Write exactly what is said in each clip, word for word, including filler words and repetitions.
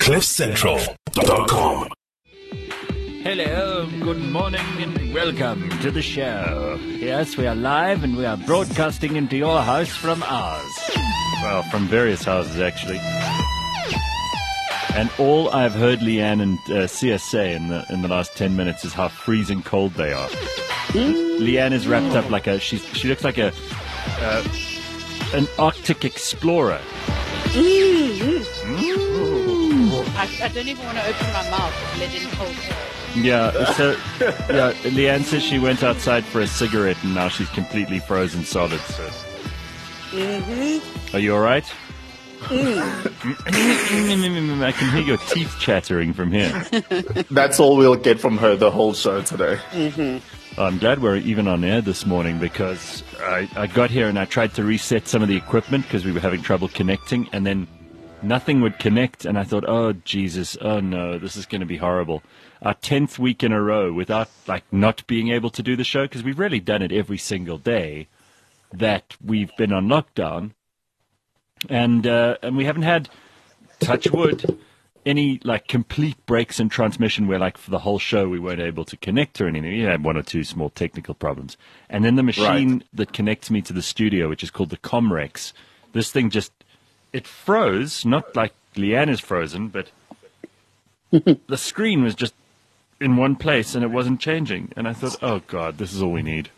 cliff central dot com. Hello, good morning and welcome to the show. Yes, we are live and we are broadcasting into your house from ours. Well, from various houses, actually. And all I've heard Leanne and uh, C S say in the in the last ten minutes is how freezing cold they are. Leanne is wrapped up like a, she's, she looks like a, uh, an Arctic explorer. Mm. I, I don't even want to open my mouth to let in cold air. Yeah, so yeah, Leanne says she went outside for a cigarette and now she's completely frozen solid. So, Mm-hmm. are you all right? Mm. I can hear your teeth chattering from here. That's all we'll get from her the whole show today. Mm-hmm. I'm glad we're even on air this morning because I, I got here and I tried to reset some of the equipment because we were having trouble connecting, and then nothing would connect, and I thought, oh, Jesus, oh, no, this is going to be horrible. Our tenth week in a row without, like, not being able to do the show, because we've really done it every single day that we've been on lockdown, and uh, and we haven't had, touch wood, any, like, complete breaks in transmission where, like, for the whole show we weren't able to connect or anything. We had one or two small technical problems. And then the machine Right. that connects me to the studio, which is called the Comrex, this thing just, it froze, not like Leanne is frozen, but the screen was just in one place and it wasn't changing. And I thought, oh, God, this is all we need.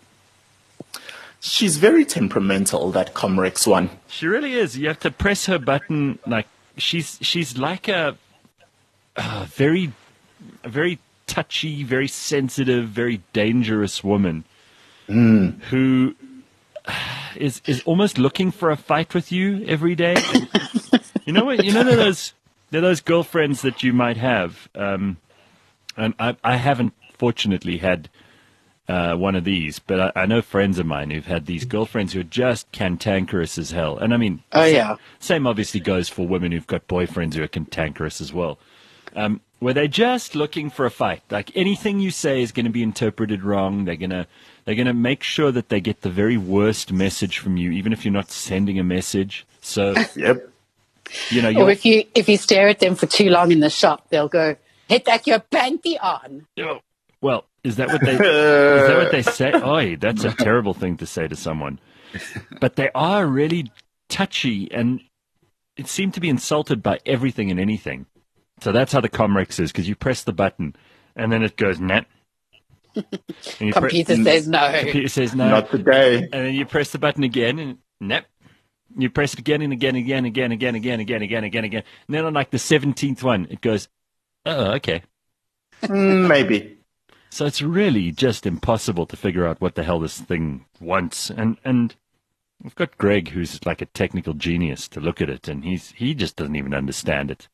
She's very temperamental, that Comrex one. She really is. You have to press her button. Like, she's she's like a, a very, a very touchy, very sensitive, very dangerous woman Mm. who is is almost looking for a fight with you every day. You know what? You know, they're those they're those girlfriends that you might have. Um, and I I haven't fortunately had uh, one of these, but I, I know friends of mine who've had these girlfriends who are just cantankerous as hell. And I mean, Oh, same, yeah. same obviously goes for women who've got boyfriends who are cantankerous as well. Um, where they're just looking for a fight. Like anything you say is going to be interpreted wrong. They're gonna they're gonna make sure that they get the very worst message from you, even if you're not sending a message. So Yep. you know, Or you're, if you if you stare at them for too long in the shop, they'll go, "Hit that your panty on." oh, well, is that what they is that what they say? Oh, that's a terrible thing to say to someone. But they are really touchy, and it seemed to be insulted by everything and anything. So that's how the Comrex is, because you press the button, and then it goes, nah. And you pre- Computer says no. computer says no. Not today. And then you press the button again, and nope. You press it again and again, again, again, again, again, again, again, again, again. And then on like the seventeenth one, it goes, oh, okay. Mm, maybe. So it's really just impossible to figure out what the hell this thing wants. And and we've got Greg, who's like a technical genius, to look at it, and he's he just doesn't even understand it.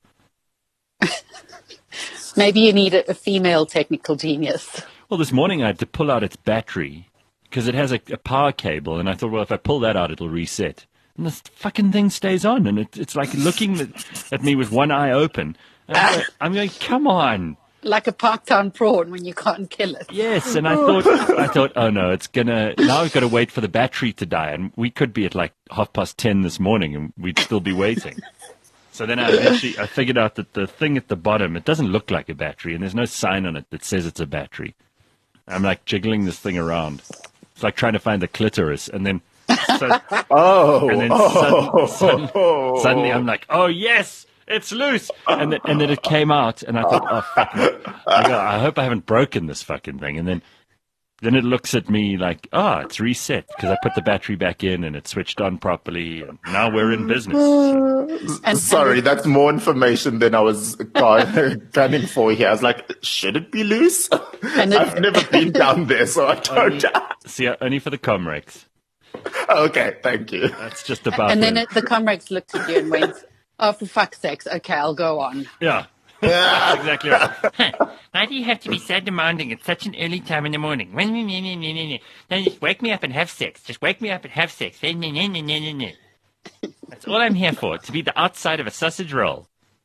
Maybe you need a, a female technical genius. Well, this morning I had to pull out its battery because it has a, a power cable, and I thought, well, if I pull that out, it'll reset. And this fucking thing stays on, and it, it's like looking at, at me with one eye open. And I'm, going, I'm going, come on. Like a Parktown prawn when you can't kill it. Yes, and I thought, I thought, oh no, it's gonna. Now I've got to wait for the battery to die, and we could be at like half past ten this morning, and we'd still be waiting. So then I eventually I figured out that the thing at the bottom, it doesn't look like a battery, and there's no sign on it that says it's a battery. I'm like jiggling this thing around. It's like trying to find the clitoris, and then so, Oh. and then oh. sudden, sudden, suddenly I'm like, oh yes, it's loose, and then, and then it came out, and I thought, oh fuck, I, go, I hope I haven't broken this fucking thing, and then then it looks at me like, ah, oh, it's reset because I put the battery back in and it switched on properly, and now we're in business. And, Sorry, and that's more information than I was gunning for here. I was like, should it be loose? And it- I've never been down there, so I don't. See, only for the Comrex. Okay, thank you. That's just about. and then it. it, the Comrex looked at you and went, "Oh, for fuck's sakes, okay, I'll go on." Yeah. That's exactly right. Why do you have to be so demanding at such an early time in the morning? Then just wake me up and have sex. Just wake me up and have sex. That's all I'm here for, to be the outside of a sausage roll.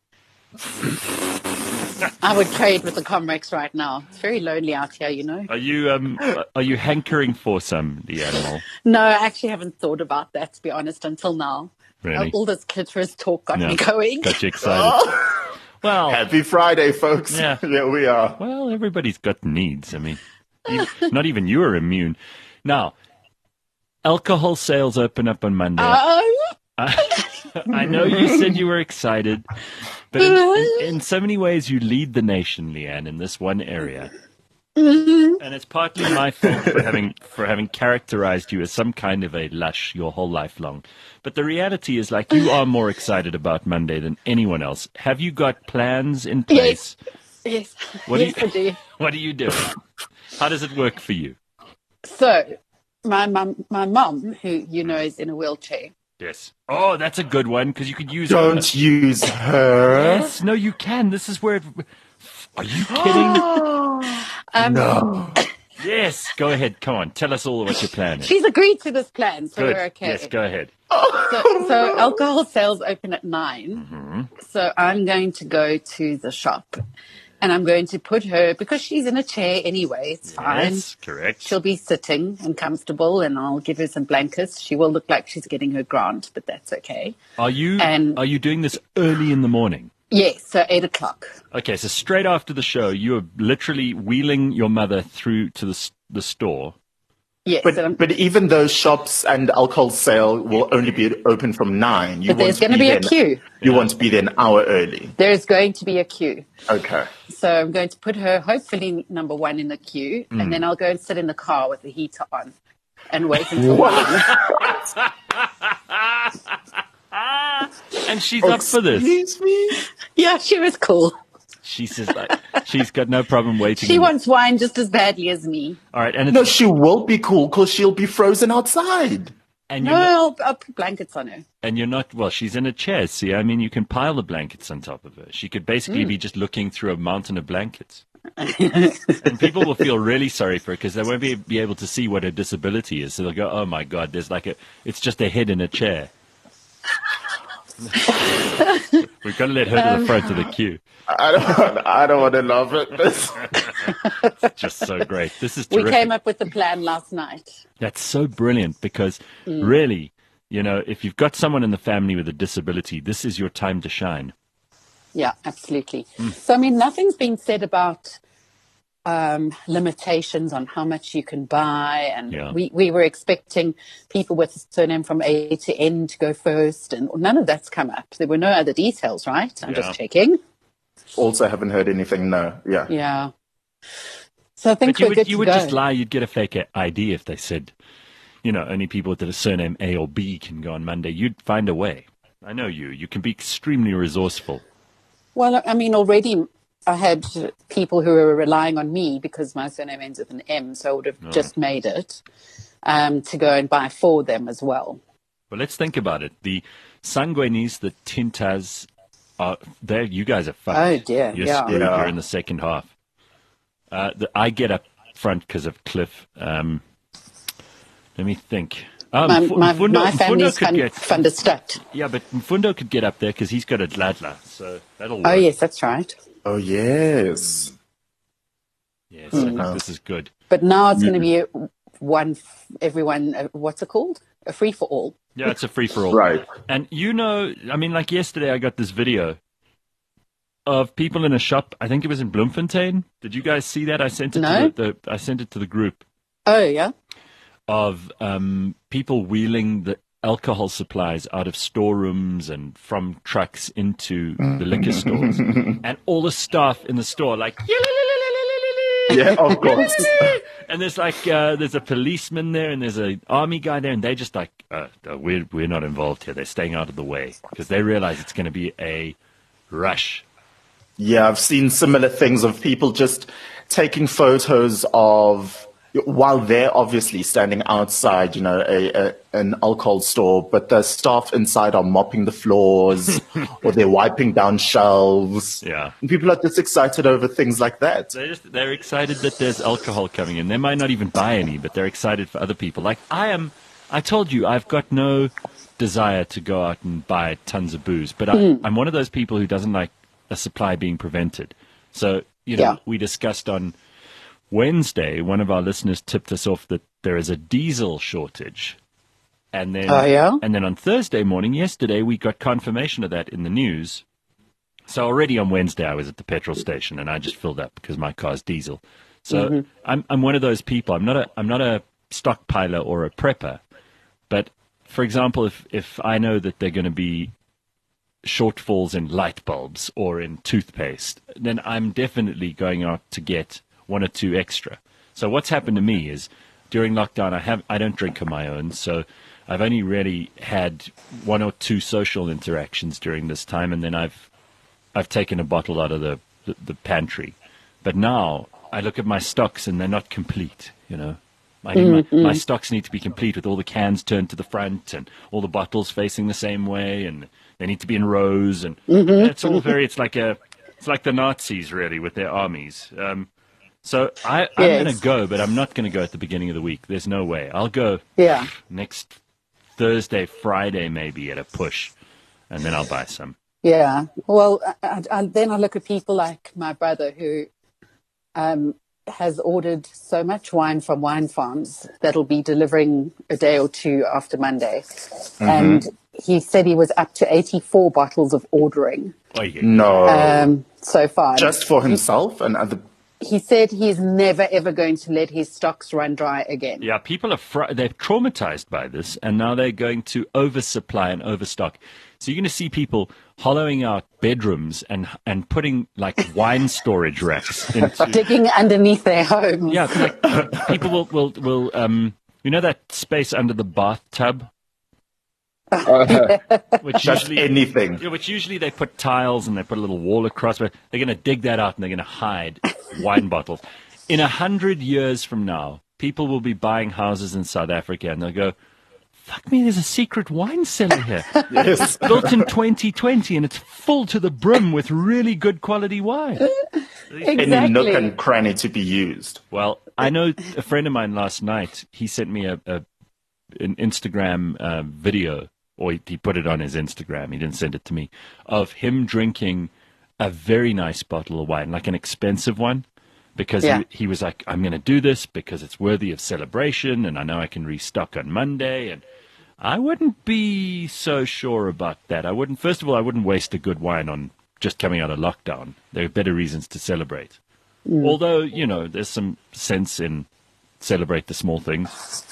I would trade with the Comrex right now. It's very lonely out here, you know. Are you um are you hankering for some, the animal? No, I actually haven't thought about that, to be honest, until now. Really? All this clitoris talk got No. me going. Got you excited. Well, Happy Friday, folks. Yeah. Here we are. well, everybody's got needs. I mean, you- not even you are immune. Now, alcohol sales open up on Monday. Oh, I know you said you were excited, but in, in, in so many ways you lead the nation, Leanne, in this one area. And it's partly my fault for having for having characterized you as some kind of a lush your whole life long. But the reality is, like, you are more excited about Monday than anyone else. Have you got plans in place? yes. What do yes, you- I do. What are you doing? How does it work for you? So, my mum, my mum, who you know is in a wheelchair. Yes. Oh, that's a good one, because you could use Don't use her. Yes, no, you can. This is where it... Are you kidding? Um, No. Yes, go ahead. Come on, tell us all what your plan is. She's agreed to this plan, so Good. we're okay. Yes, go ahead. So, so alcohol sales open at nine. Mm-hmm. So I'm going to go to the shop, and I'm going to put her, because she's in a chair anyway. It's fine. Yes, correct. She'll be sitting and comfortable, and I'll give her some blankets. She will look like she's getting her grant, but that's okay. Are you and- are you doing this early in the morning? Yes, so eight o'clock. Okay, so straight after the show, you are literally wheeling your mother through to the s- the store. Yes, and I'm- But, but even though shops and alcohol sale will only be open from nine, you But there's want gonna to be a there- queue. You want to be there an hour early. there's going to be a queue. Okay. So I'm going to put her, hopefully, number one in the queue, Mm. and then I'll go and sit in the car with the heater on and wait until one. And she's up for this. Excuse me? Yeah, she was cool. She says like she's got no problem waiting. She in the- wants wine just as badly as me. All right, and it's, No, she will be cool because she'll be frozen outside. and No, you're not, I'll, I'll put blankets on her. and you're not. Well, she's in a chair. See, I mean, you can pile the blankets on top of her. She could basically be just looking through a mountain of blankets. And people will feel really sorry for her because they won't be, be able to see what her disability is. So they'll go, "Oh my God, there's like a, it's just a head in a chair." We've got to let her to the front of the queue. I don't, I don't want to laugh at this. It's just so great. This is We terrific. came up with the plan last night. That's so brilliant because Mm. really, you know, if you've got someone in the family with a disability, this is your time to shine. Yeah, absolutely. Hmm. So, I mean, nothing's been said about um, limitations on how much you can buy. And Yeah. we, we were expecting people with a surname from A to N to go first. And none of that's come up. There were no other details, right? I'm Yeah. just checking. Also, haven't heard anything. No, yeah. Yeah. So I think But you we're would, good you to would go. just lie. You'd get a fake I D if they said, you know, only people with a surname A or B can go on Monday. You'd find a way. I know you. You can be extremely resourceful. Well, I mean, already I had people who were relying on me because my surname ends with an M, so I would have just made it um, to go and buy for them as well. Well, let's think about it. The Sanguinis, the Tintas, are there. You guys are fucked. Oh, dear, You're yeah. screwed. Yeah. You're in the second half. Uh, the, I get up front because of Cliff. Um, let me think. Um, My, Fu- my, Mfundo- my Mfundo family's could fund, get, fundestut. yeah, but Mfundo could get up there because he's got a Dladla, so that'll work. Oh, yes, that's right. Oh, yes. Yes, Hmm. I think this is good. But now it's going to be a, one, f- everyone, uh, what's it called? A free for all. Yeah, it's a free for all. Right. And you know, I mean, like yesterday, I got this video of people in a shop. I think it was in Bloemfontein. Did you guys see that? I sent it No. to the, the I sent it to the group Oh, yeah. of um, people wheeling the alcohol supplies out of storerooms and from trucks into the liquor stores, and all the staff in the store like. Yeah, of course. And there's like uh, there's a policeman there and there's an army guy there, and they just like uh, uh, we're we're not involved here. They're staying out of the way because they realize it's going to be a rush. Yeah, I've seen similar things of people just taking photos of while they're obviously standing outside, you know, a, a an alcohol store, but the staff inside are mopping the floors or they're wiping down shelves. Yeah. And people are just excited over things like that. They're just they're excited that there's alcohol coming in. They might not even buy any, but they're excited for other people. Like I am. I told you I've got no desire to go out and buy tons of booze, but I, I'm one of those people who doesn't like a supply being prevented. So you know, Yeah. we discussed on Wednesday, one of our listeners tipped us off that there is a diesel shortage. And then, Oh, yeah? and then on Thursday morning, yesterday, we got confirmation of that in the news. So already on Wednesday, I was at the petrol station and I just filled up because my car's diesel. So mm-hmm. I'm I'm one of those people. I'm not a I'm not a stockpiler or a prepper. But for example, if if I know that they're going to be shortfalls in light bulbs or in toothpaste, then I'm definitely going out to get one or two extra. So what's happened to me is during lockdown, I have I don't drink on my own, so I've only really had one or two social interactions during this time, and then I've I've taken a bottle out of the, the, the pantry. But now I look at my stocks and they're not complete, you know. I need mm-hmm. my, my stocks need to be complete with all the cans turned to the front and all the bottles facing the same way, and they need to be in rows, and mm-hmm. it's all very it's like a it's like the Nazis really with their armies. Um, so I, I'm yes. going to go, but I'm not going to go at the beginning of the week. There's no way. I'll go yeah. next Thursday, Friday maybe at a push, and then I'll buy some. Yeah. Well, I, I, then I look at people like my brother who um, has ordered so much wine from wine farms that'll be delivering a day or two after Monday. Mm-hmm. And he said he was up to eighty-four bottles of ordering. Oh, yeah. No. Um, so far. Just for himself and other. He said he's never, ever going to let his stocks run dry again. Yeah, people are fr- they're traumatized by this, and now they're going to oversupply and overstock. So you're going to see people hollowing out bedrooms and and putting like wine storage racks into digging underneath their homes. Yeah, like, people will will will um you know that space under the bathtub. Uh, which That's usually anything. Yeah, which usually they put tiles and they put a little wall across, but they're going to dig that out and they're going to hide wine bottles. In a hundred years from now, people will be buying houses in South Africa and they'll go, "Fuck me, there's a secret wine cellar here. Yes. It's built in twenty twenty and it's full to the brim with really good quality wine." Exactly. Any nook and cranny to be used. Well, I know a friend of mine last night, he sent me a, a an Instagram uh, video, or he, he put it on his Instagram, he didn't send it to me, of him drinking a very nice bottle of wine, like an expensive one, because yeah. he, he was like, "I'm going to do this because it's worthy of celebration, and I know I can restock on Monday." And I wouldn't be so sure about that. I wouldn't, first of all, I wouldn't waste a good wine on just coming out of lockdown. There are better reasons to celebrate. Mm. Although, you know, there's some sense in celebrate the small things.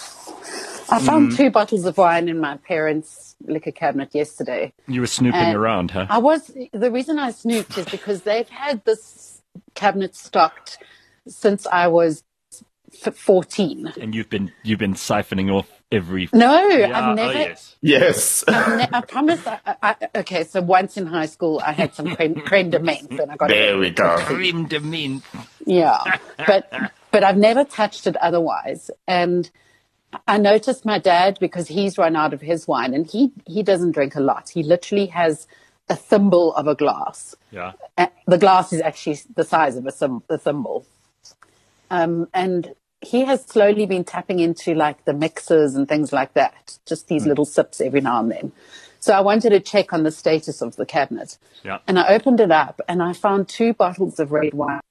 I found mm. two bottles of wine in my parents' liquor cabinet yesterday. You were snooping and around, huh? I was. The reason I snooped is because they've had this cabinet stocked since I was fourteen. And you've been you've been siphoning off every. No, yeah. I've never. Oh, yes. Yes. ne- I promise. I, I, okay, so once in high school, I had some creme, creme de menthe, and I got there. It. We go. Creme de menthe. Yeah, but but I've never touched it otherwise, and I noticed my dad, because he's run out of his wine, and he, he doesn't drink a lot. He literally has a thimble of a glass. Yeah. Uh, the glass is actually the size of a, thim- a thimble. Um, and he has slowly been tapping into like the mixers and things like that, just these mm. little sips every now and then. So I wanted to check on the status of the cabinet. Yeah. And I opened it up and I found two bottles of red wine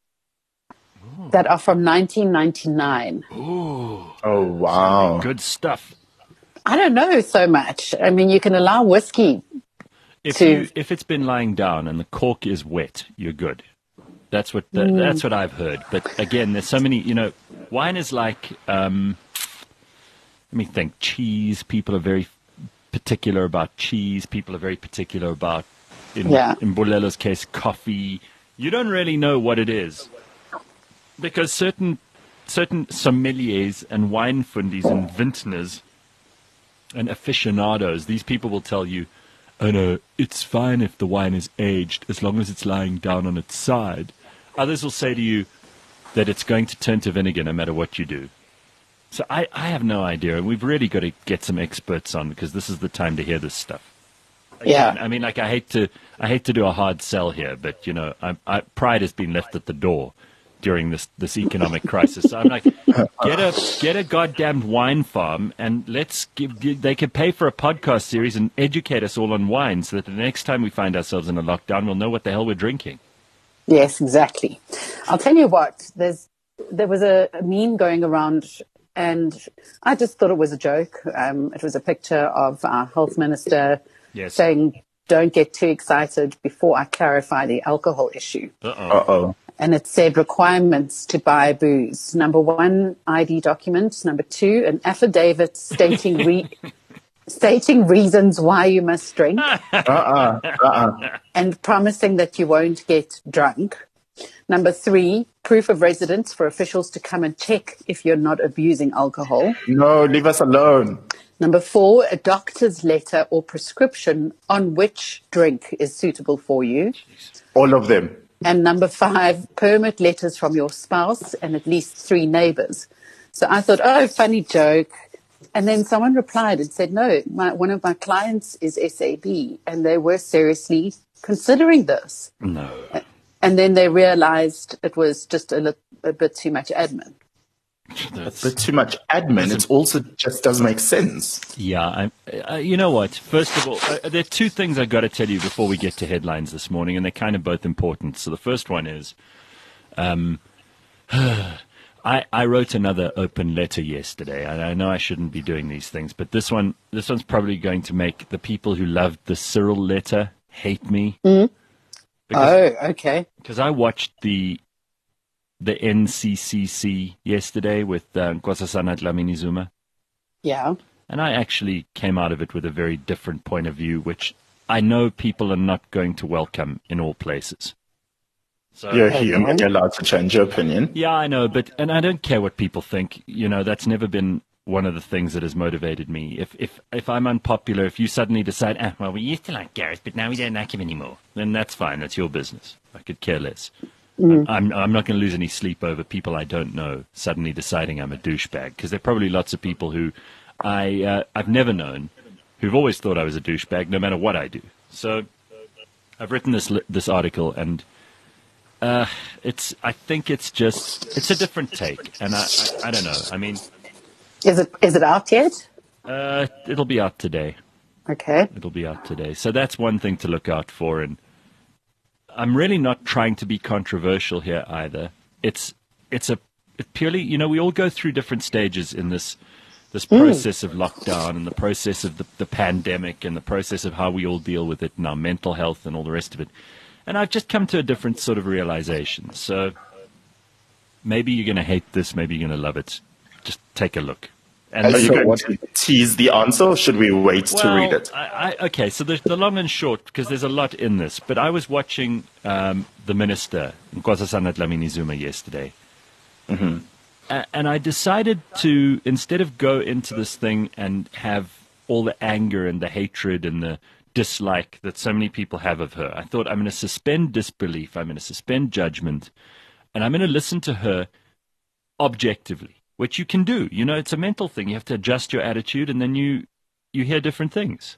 that are from nineteen ninety-nine. Ooh. Oh, wow. Good stuff. I don't know so much. I mean, you can allow whiskey if to... You, if it's been lying down and the cork is wet, you're good. That's what the, mm. that's what I've heard. But again, there's so many, you know, wine is like, um, let me think, cheese. People are very particular about cheese. People are very particular about, in, yeah. in Bolelo's case, coffee. You don't really know what it is. Because certain certain sommeliers and wine fundies and vintners and aficionados, these people will tell you, "Oh no, it's fine if the wine is aged as long as it's lying down on its side." Others will say to you that it's going to turn to vinegar no matter what you do. So I, I have no idea, and we've really got to get some experts on, because this is the time to hear this stuff. Again, yeah. I mean, like I hate to I hate to do a hard sell here, but you know, I, I, pride has been left at the door during this this economic crisis. So I'm like, get a get a goddamned wine farm, and let's give, give. They could pay for a podcast series and educate us all on wine, so that the next time we find ourselves in a lockdown, we'll know what the hell we're drinking. Yes, exactly. I'll tell you what. There's there was a, a meme going around, and I just thought it was a joke. Um, it was a picture of our health minister yes. saying don't get too excited before I clarify the alcohol issue. Uh-oh. Uh-oh. And it said requirements to buy booze. Number one, I D document. Number two, an affidavit stating re- stating reasons why you must drink. Uh-uh. Uh-uh. And promising that you won't get drunk. Number three, proof of residence for officials to come and check if you're not abusing alcohol. No, leave us alone. Number four, a doctor's letter or prescription on which drink is suitable for you. All of them. And number five, permit letters from your spouse and at least three neighbors. So I thought, oh, funny joke. And then someone replied and said, no, my, one of my clients is S A B and they were seriously considering this. No. And then they realized it was just a, li- a bit too much admin. That's, But too much admin. It also just doesn't make sense. yeah, I, uh, you know what? First of all, uh, there are two things I got to tell you before we get to headlines this morning, and they're kind of both important. So the first one is, um, I, I wrote another open letter yesterday. I, I know I shouldn't be doing these things, but this one, this one's probably going to make the people who loved the Cyril letter hate me. Mm. Because, Oh, okay. because I watched the the N C C C yesterday with uh, Nkosazana Dlamini-Zuma, Yeah. and I actually came out of it with a very different point of view, which I know people are not going to welcome in all places. So, You're human. You're allowed to change your opinion. yeah, I know, but and I don't care what people think. You know, that's never been one of the things that has motivated me. If if if I'm unpopular, if you suddenly decide, ah, well, we used to like Gareth, but now we don't like him anymore, then that's fine. That's your business. I could care less. Mm. I'm I'm not going to lose any sleep over people I don't know suddenly deciding I'm a douchebag, because there are probably lots of people who I uh, I've never known who've always thought I was a douchebag no matter what I do. So I've written this li- this article, and uh, it's I think it's just it's a different take, and I I, I don't know. I mean, Is it is it out yet? uh, it'll be out today. Okay. It'll be out today. So that's one thing to look out for. And I'm really not trying to be controversial here either. It's it's a it purely, you know, we all go through different stages in this this process of lockdown and the process of the, the pandemic and the process of how we all deal with it and our mental health and all the rest of it. And I've just come to a different sort of realization. So maybe you're going to hate this, maybe you're going to love it. Just take a look. And Are this- you so going what- to tease the answer, or should we wait to well, read it? I, I, okay, so there's the long and short, because there's a lot in this. But I was watching um, the minister, Nkosazana Dlamini-Zuma, yesterday. Mm-hmm. A- and I decided to, instead of go into this thing and have all the anger and the hatred and the dislike that so many people have of her, I thought I'm going to suspend disbelief, I'm going to suspend judgment, and I'm going to listen to her objectively. Which you can do. You know, it's a mental thing. You have to adjust your attitude, and then you you hear different things.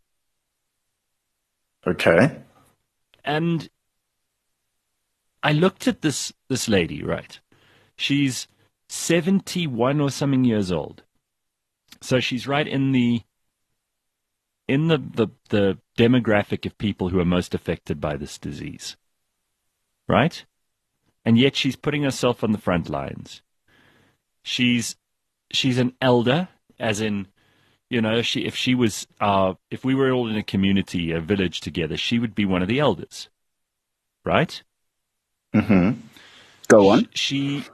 Okay. And I looked at this this lady, right? She's seventy-one or something years old. So she's right in the in the, the, the demographic of people who are most affected by this disease. Right? And yet she's putting herself on the front lines. She's she's an elder, as in, you know, she if she was uh if we were all in a community, a village together, she would be one of the elders, right? Mm-hmm. Go on. She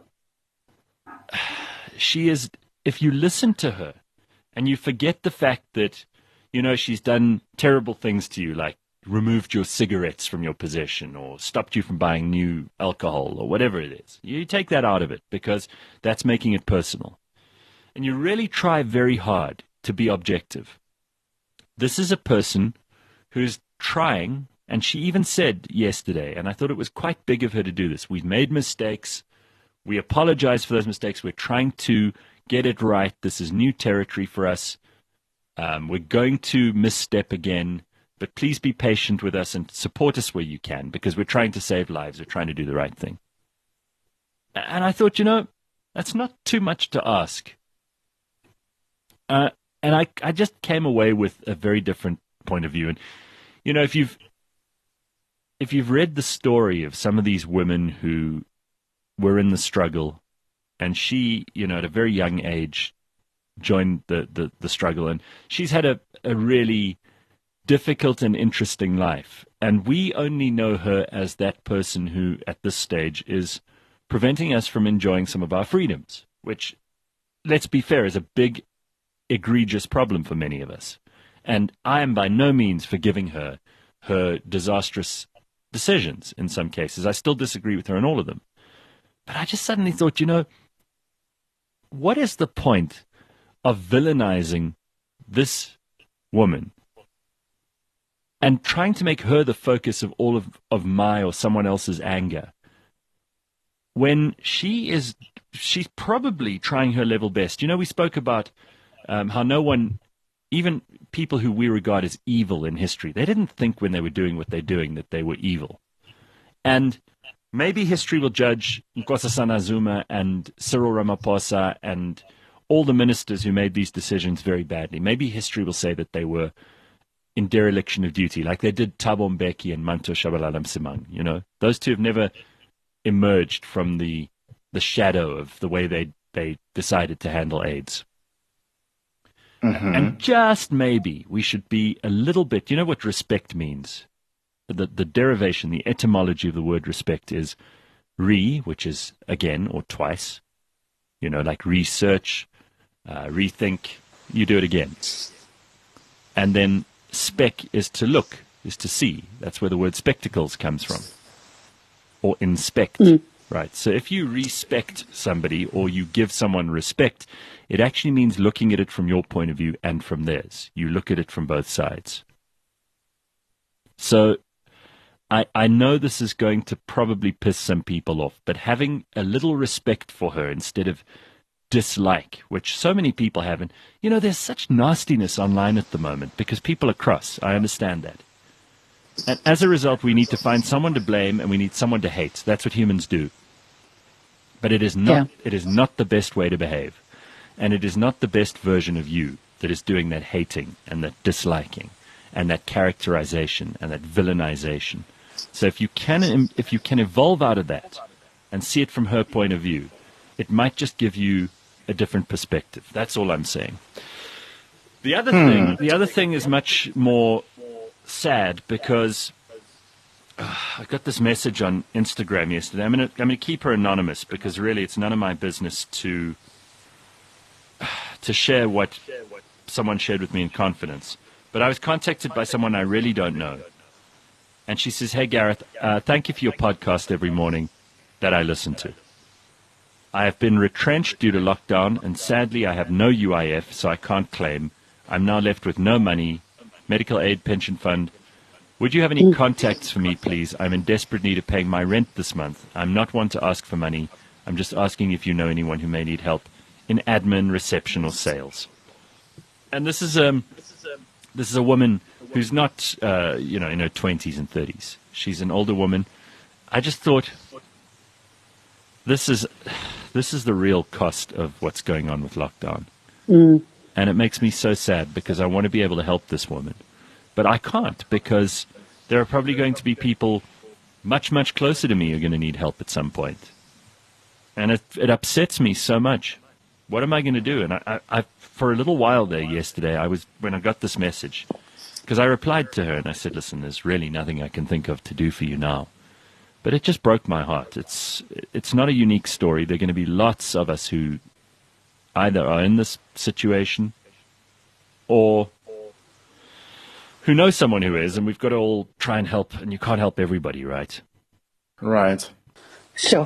she is. If you listen to her, and you forget the fact that, you know, she's done terrible things to you, like removed your cigarettes from your possession or stopped you from buying new alcohol or whatever it is. You take that out of it because that's making it personal. And you really try very hard to be objective. This is a person who's trying, and she even said yesterday, and I thought it was quite big of her to do this, we've made mistakes. We apologize for those mistakes. We're trying to get it right. This is new territory for us. Um, we're going to misstep again. But please be patient with us and support us where you can, because we're trying to save lives. We're trying to do the right thing. And I thought, you know, that's not too much to ask. Uh, and I, I just came away with a very different point of view. And, you know, if you've, if you've read the story of some of these women who were in the struggle, and she, you know, at a very young age, joined the, the, the struggle, and she's had a, a really difficult and interesting life. And we only know her as that person who, at this stage, is preventing us from enjoying some of our freedoms, which, let's be fair, is a big, egregious problem for many of us. And I am by no means forgiving her her disastrous decisions in some cases. I still disagree with her on all of them. But I just suddenly thought, you know, what is the point of villainizing this woman and trying to make her the focus of all of, of my or someone else's anger when she is, she's probably trying her level best. You know, we spoke about um, how no one, even people who we regard as evil in history, they didn't think when they were doing what they're doing that they were evil. And maybe history will judge Nkosazana Zuma and Cyril Ramaphosa and all the ministers who made these decisions very badly. Maybe history will say that they were in dereliction of duty, like they did Thabo Mbeki and Manto Shabalala Msimang. You know, those two have never emerged from the the shadow of the way they, they decided to handle AIDS. Mm-hmm. And just maybe we should be a little bit, you know what respect means? The, the derivation, the etymology of the word respect is re, which is again or twice, you know, like research, uh, rethink, you do it again. And then spec is to look, is to see. That's where the word spectacles comes from. Or inspect, mm. right? So if you respect somebody or you give someone respect, it actually means looking at it from your point of view and from theirs. You look at it from both sides. So I, I know this is going to probably piss some people off, but having a little respect for her instead of dislike, which so many people have. And, you know, there's such nastiness online at the moment because people are cross. I understand that. And as a result, we need to find someone to blame and we need someone to hate. That's what humans do. But it is not, yeah. it is not the best way to behave. And it is not the best version of you that is doing that hating and that disliking and that characterization and that villainization. So if you can, if you can evolve out of that and see it from her point of view, it might just give you a different perspective. That's all I'm saying. The other hmm. thing, the other thing is much more sad because uh, I got this message on Instagram yesterday. I'm going to I'm going to keep her anonymous because really it's none of my business to to share what someone shared with me in confidence. But I was contacted by someone I really don't know. And she says, "Hey, Gareth, uh, thank you for your podcast every morning that I listen to. I have been retrenched due to lockdown, and sadly I have no U I F, so I can't claim. I'm now left with no money, medical aid, pension fund. Would you have any contacts for me, please? I'm in desperate need of paying my rent this month. I'm not one to ask for money. I'm just asking if you know anyone who may need help in admin, reception, or sales." And this is um, this is a woman who's not, uh, you know, in her twenties and thirties. She's an older woman. I just thought, this is this is the real cost of what's going on with lockdown. Mm. And it makes me so sad because I want to be able to help this woman. But I can't because there are probably going to be people much, much closer to me who are going to need help at some point. And it, it upsets me so much. What am I going to do? And I, I, I, for a little while there yesterday, I was when I got this message, because I replied to her and I said, listen, there's really nothing I can think of to do for you now. But it just broke my heart. It's it's not a unique story. There are going to be lots of us who either are in this situation or who know someone who is, and we've got to all try and help, and you can't help everybody, right? Right. Sure.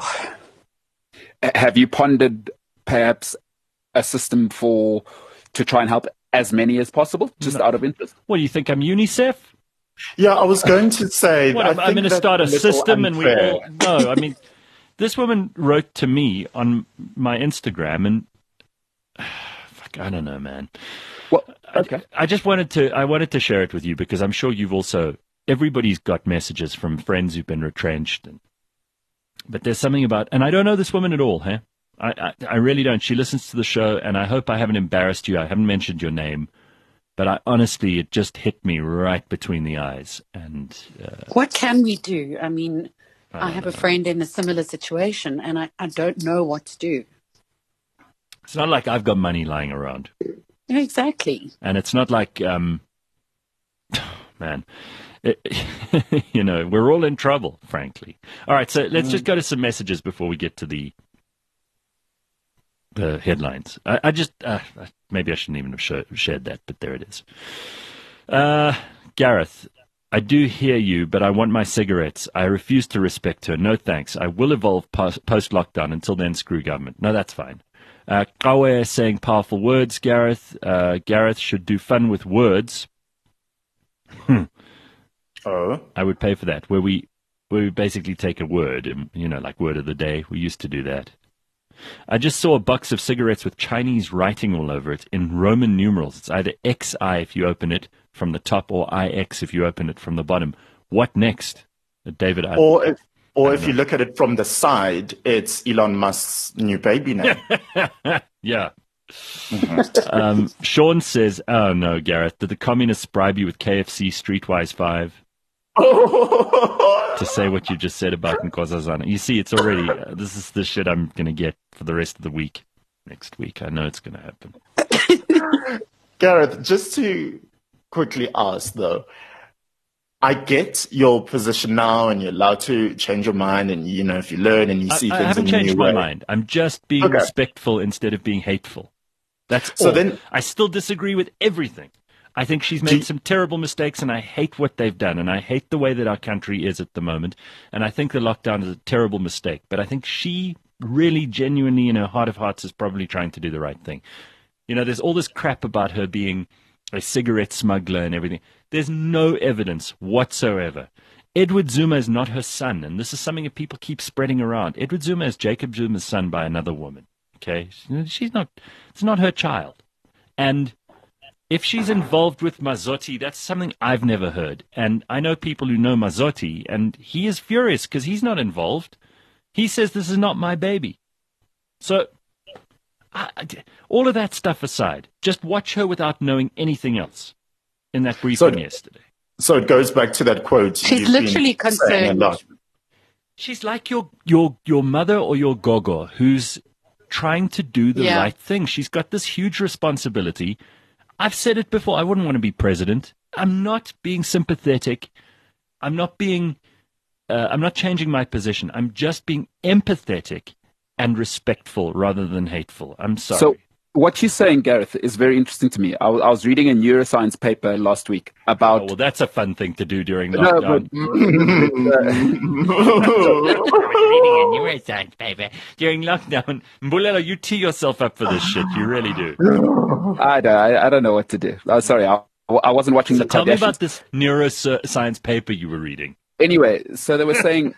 Have you pondered perhaps a system for to try and help as many as possible, just no. out of interest? What, do you think I'm UNICEF? Yeah, I was going to say... What, I'm going to start a system and we all... No, I mean, this woman wrote to me on my Instagram and... Fuck, I don't know, man. Well, okay. I, I just wanted to I wanted to share it with you because I'm sure you've also... Everybody's got messages from friends who've been retrenched. And, but there's something about... And I don't know this woman at all, huh? I, I, I really don't. She listens to the show and I hope I haven't embarrassed you. I haven't mentioned your name. But I honestly, it just hit me right between the eyes. And uh, what can we do? I mean, I, I have know. a friend in a similar situation, and I, I don't know what to do. It's not like I've got money lying around. Yeah, exactly. And it's not like, um, man. It, you know, we're all in trouble, frankly. All right, so let's just go to some messages before we get to the the headlines. I, I just, uh, maybe I shouldn't even have sh- shared that, but there it is. Uh, Gareth, I do hear you, but I want my cigarettes. I refuse to respect her. No thanks. I will evolve post- post-lockdown. Until then, screw government. No, that's fine. Uh, Kawe saying powerful words, Gareth. Uh, Gareth should do fun with words. Hmm. Oh. I would pay for that, where we where we basically take a word, and, you know, like word of the day. We used to do that. I just saw a box of cigarettes with Chinese writing all over it in Roman numerals. It's either X I if you open it from the top or I X if you open it from the bottom. What next? Uh, David, I, Or if, or if know. you look at it from the side, it's Elon Musk's new baby name. yeah. um, Sean says, oh no, Gareth, did the communists bribe you with K F C Streetwise five? To say what you just said about Nkosazana. You see, it's already, uh, this is the shit I'm going to get for the rest of the week. Next week. I know it's going to happen. Gareth, just to quickly ask, though, I get your position now and you're allowed to change your mind and, you know, if you learn and you see I, things I haven't in a changed new my way. mind. I'm just being Okay. respectful instead of being hateful. That's So all. then- I still disagree with everything. I think she's Do made you- some terrible mistakes, and I hate what they've done, and I hate the way that our country is at the moment, and I think the lockdown is a terrible mistake. But I think she really, genuinely, in her heart of hearts, is probably trying to do the right thing. You know, there's all this crap about her being a cigarette smuggler and everything. There's no evidence whatsoever. Edward Zuma is not her son, and this is something that people keep spreading around. Edward Zuma is Jacob Zuma's son by another woman. Okay, she's not. It's not her child, and if she's involved with Mazzotti, that's something I've never heard. And I know people who know Mazzotti, and he is furious because he's not involved. He says this is not my baby. So, I, I- all of that stuff aside, just watch her without knowing anything else in that briefing So- yesterday. So it goes back to that quote. She's you've been literally saying a concerned. lot. She's like your your your mother or your gogo who's trying to do the Yeah. right thing. She's got this huge responsibility. I've said it before. I wouldn't want to be president. I'm not being sympathetic. I'm not being. Uh, I'm not changing my position. I'm just being empathetic and respectful rather than hateful. I'm sorry. So what you're saying, Gareth, is very interesting to me. I, w- I was reading a neuroscience paper last week oh, about. well, that's a fun thing to do during No, lockdown. Reading a neuroscience paper during lockdown. Mbulelo, you tee yourself up for this shit. You really do. I don't, I, I don't know what to do. Oh, sorry, I, I wasn't watching So the tell me Kardashians. about this neuroscience paper you were reading. Anyway, so they were saying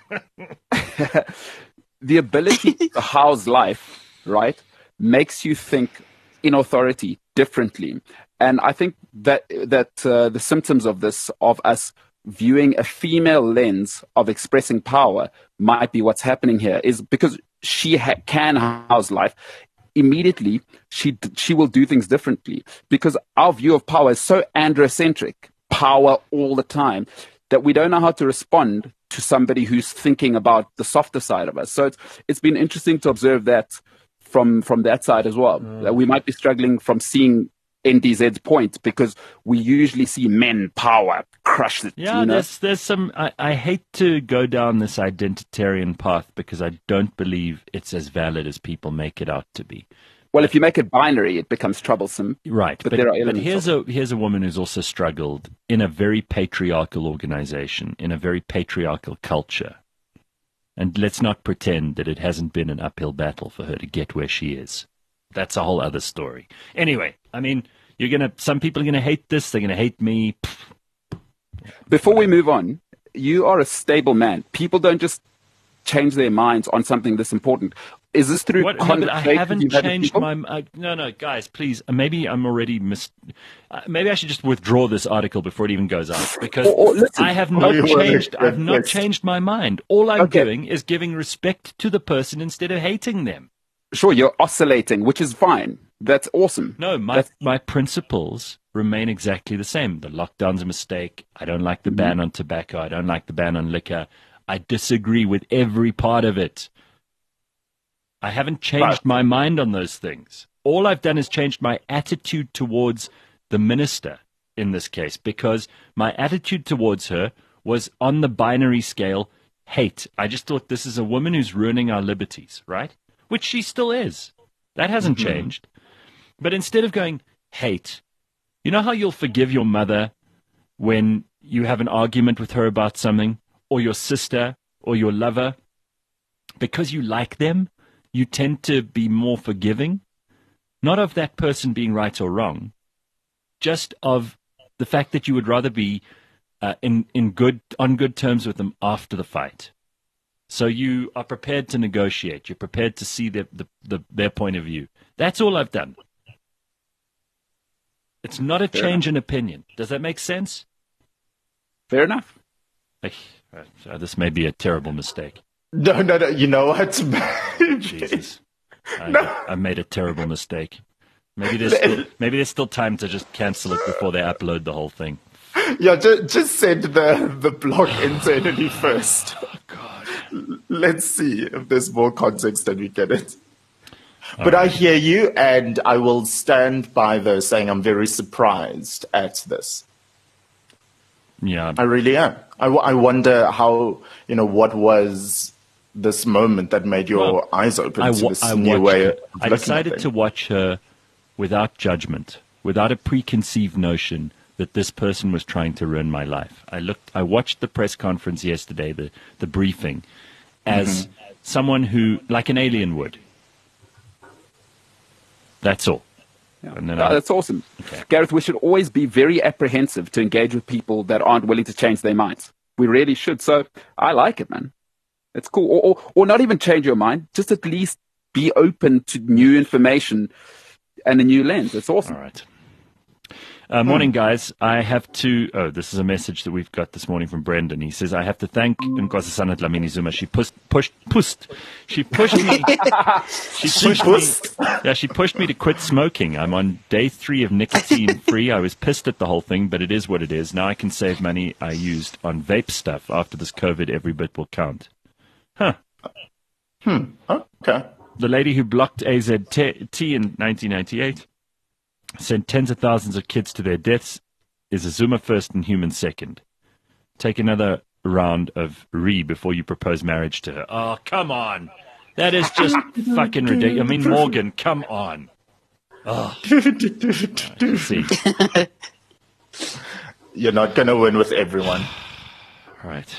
the ability to house life, right, makes you think in authority differently. And I think that that uh, the symptoms of this, of us viewing a female lens of expressing power, might be what's happening here, is because she ha- can house life. Immediately, she she will do things differently because our view of power is so androcentric, power all the time, that we don't know how to respond to somebody who's thinking about the softer side of us. So it's it's been interesting to observe that from from that side as well. Mm. That we might be struggling from seeing N D Z's point because we usually see men power crush it. Yeah, you know? there's there's some. I, I hate to go down this identitarian path because I don't believe it's as valid as people make it out to be. Well, if you make it binary, it becomes troublesome. Right, But but, there are but elements here's of a here's a woman who's also struggled in a very patriarchal organization, in a very patriarchal culture. And let's not pretend that it hasn't been an uphill battle for her to get where she is. That's a whole other story. Anyway, I mean, you're gonna. Some people are gonna hate this. They're gonna hate me. Pfft. Before we move on, you are a stable man. People don't just change their minds on something this important. Is this through What? No, but I conversations haven't you've had with changed people? my. Uh, no, no, guys, please. Uh, maybe I'm already mis. Uh, maybe I should just withdraw this article before it even goes out because Or- or listen, I have Oh, not you wanna changed. I've not request. changed my mind. All I'm Okay. doing is giving respect to the person instead of hating them. Sure, you're oscillating, which is fine. That's awesome. No, my That's- my principles remain exactly the same. The lockdown's a mistake. I don't like the Mm-hmm. ban on tobacco. I don't like the ban on liquor. I disagree with every part of it. I haven't changed Right. my mind on those things. All I've done is changed my attitude towards the minister. in this case because my attitude towards her was on the binary scale hate. I just thought this is a woman who's ruining our liberties, right? Which she still is. That hasn't mm-hmm. changed. But instead of going hate, you know how you'll forgive your mother when you have an argument with her about something, or your sister, or your lover? Because you like them, you tend to be more forgiving, not of that person being right or wrong, just of the fact that you would rather be uh, in in good on good terms with them after the fight. So you are prepared to negotiate. You're prepared to see their the, the, their point of view. That's all I've done. It's not a Fair change enough. in opinion. Does that make sense? Fair enough. Uh, this may be a terrible mistake. No, no, no. You know what? Jesus, I, No. I made a terrible mistake. Maybe there's still, maybe there's still time to just cancel it before they upload the whole thing. Yeah, just, just send the, the blog internally first. Oh, God. Let's see if there's more context than we get it. All but right. I hear you, and I will stand by those saying I'm very surprised at this. Yeah. I really am. I, w- I wonder how, you know, what was this moment that made your Well, eyes open I, to wa- this I new watched way her. of I looking decided at to things? watch her without judgment, without a preconceived notion that this person was trying to ruin my life. I looked. I watched the press conference yesterday, the the briefing, as Mm-hmm. someone who, like an alien would. That's all. Yeah. And then Uh, I- that's awesome. Okay. Gareth, we should always be very apprehensive to engage with people that aren't willing to change their minds. We really should. So I like it, man. It's cool. Or, or, or not even change your mind, just at least be open to new information and a new lens. It's awesome. All right. Uh, morning, guys. I have to. Oh, this is a message that we've got this morning from Brendan. He says, I have to thank Nkosazana Dlamini Zuma. She pushed, pushed, pushed. She pushed me. She pushed pushed. me. Yeah, she pushed me to quit smoking. I'm on day three of nicotine free. I was pissed at the whole thing, but it is what it is. Now I can save money I used on vape stuff. After this COVID, every bit will count. Huh. Okay. The lady who blocked A Z T in nineteen ninety-eight sent tens of thousands of kids to their deaths is a Zuma first and human second. Take another round of re before you propose marriage to her. Oh, come on. That is just fucking ridiculous. I mean, Morgan, come on. Oh. See. You're not going to win with everyone. All right.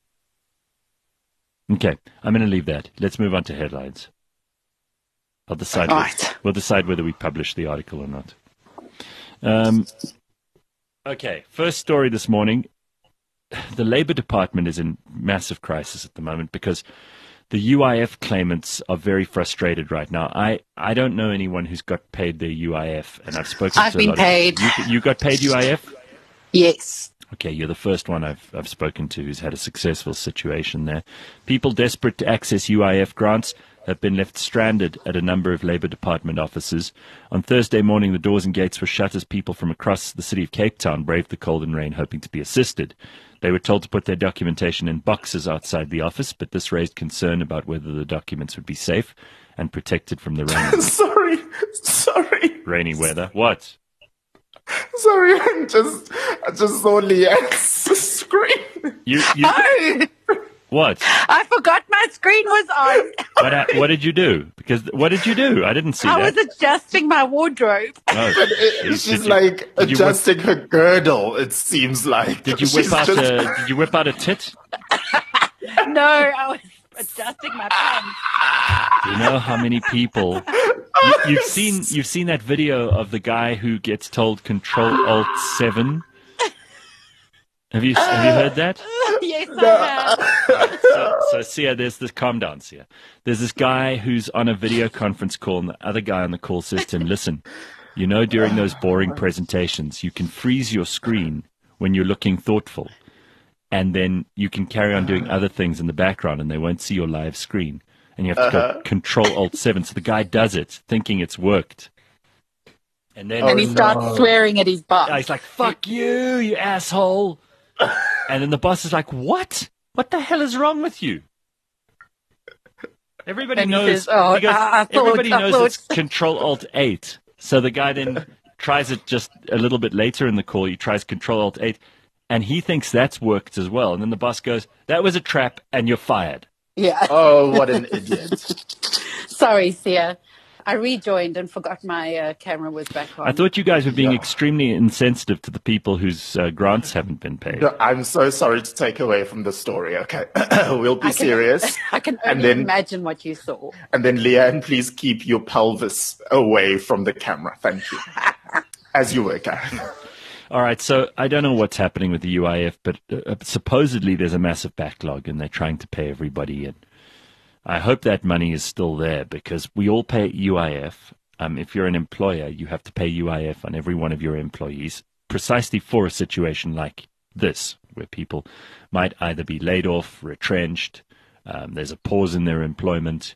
Okay, I'm going to leave that. Let's move on to headlines. I'll decide. Right. We'll decide whether we publish the article or not. Um, okay, first story this morning. The Labour Department is in massive crisis at the moment because the U I F claimants are very frustrated right now. I, I don't know anyone who's got paid their U I F, and I've spoken I've to been a lot paid. of you. You got paid U I F? Yes. Okay, you're the first one I've I've spoken to who's had a successful situation there. People desperate to access U I F grants have been left stranded at a number of Labour Department offices. On Thursday morning, the doors and gates were shut as people from across the city of Cape Town braved the cold and rain hoping to be assisted. They were told to put their documentation in boxes outside the office, but this raised concern about whether the documents would be safe and protected from the rain, sorry. Sorry. rainy weather. What? Sorry. I just, I just saw Leanne's screen. You, you, what? I forgot my screen was on. What, ha- what did you do? Because what did you do? I didn't see I that. was adjusting my wardrobe. Oh, It- did She's you- like did you whip- adjusting her girdle, it seems like. Did you whip She's out just- a? Did you whip out a tit? No, I was adjusting my pants. Do you know how many people? You, you've seen you've seen that video of the guy who gets told Control Alt Seven. Have you have you heard that? Yes, I have. So, so Sia, there's this calm down, Sia. There's this guy who's on a video conference call, and the other guy on the call says to him, "Listen, you know, during those boring presentations, you can freeze your screen when you're looking thoughtful, and then you can carry on doing other things in the background, and they won't see your live screen. And you have to go Control Alt Seven." So the guy does it, thinking it's worked, and then And he starts no. swearing at his boss. he's like, "Fuck you, you asshole!" And then the boss is like, "What? What the hell is wrong with you?" Everybody And he knows. says, "Oh, he goes, I- I thought- everybody I knows thought." it's Control Alt Eight. So the guy then tries it just a little bit later in the call. He tries Control Alt eight, and he thinks that's worked as well. And then the boss goes, "That was a trap, and you're fired." Yeah. Oh, what an idiot. Sorry, Sia. I rejoined and forgot my uh, camera was back on. I thought you guys were being Yeah. extremely insensitive to the people whose uh, grants haven't been paid. No, I'm so sorry to take away from the story. Okay, we'll be I can, serious. I can And only then- imagine what you saw. And then, Leanne, please keep your pelvis away from the camera. Thank you. As you were, Karen. All right, so I don't know what's happening with the U I F, but uh, supposedly there's a massive backlog, and they're trying to pay everybody in. I hope that money is still there, because we all pay U I F. Um, if you're an employer, you have to pay U I F on every one of your employees, precisely for a situation like this, where people might either be laid off, retrenched, um, there's a pause in their employment,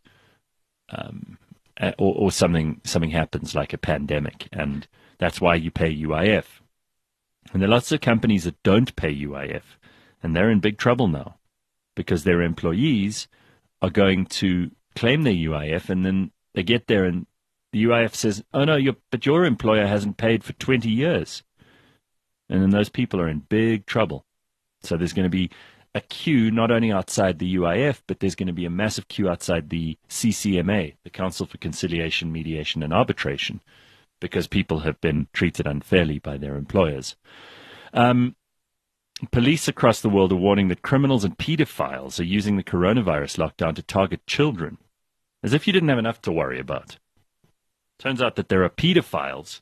um, or, or something something happens like a pandemic, and that's why you pay U I F. And there are lots of companies that don't pay U I F, and they're in big trouble now, because their employees are going to claim their U I F, and then they get there and the U I F says, "Oh no, your but your employer hasn't paid for twenty years," and then those people are in big trouble. So there's going to be a queue not only outside the U I F, but there's going to be a massive queue outside the C C M A, the Council for Conciliation, Mediation, and Arbitration, because people have been treated unfairly by their employers. Um, police across the world are warning that criminals and pedophiles are using the coronavirus lockdown to target children, as if you didn't have enough to worry about. Turns out that there are pedophiles.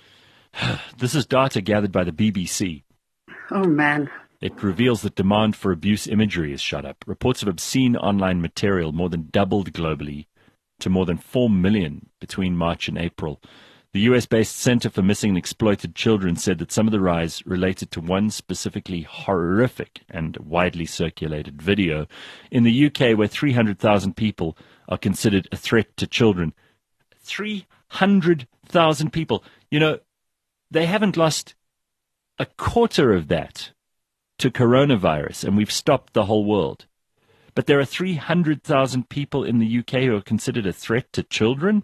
This is data gathered by the B B C. Oh, man. It reveals that demand for abuse imagery is shot up. Reports of obscene online material more than doubled globally to more than four million between March and April. The U S-based Center for Missing and Exploited Children said that some of the rise related to one specifically horrific and widely circulated video in the U K, where three hundred thousand people are considered a threat to children. three hundred thousand people. You know, they haven't lost a quarter of that to coronavirus, and we've stopped the whole world. But there are three hundred thousand people in the U K who are considered a threat to children?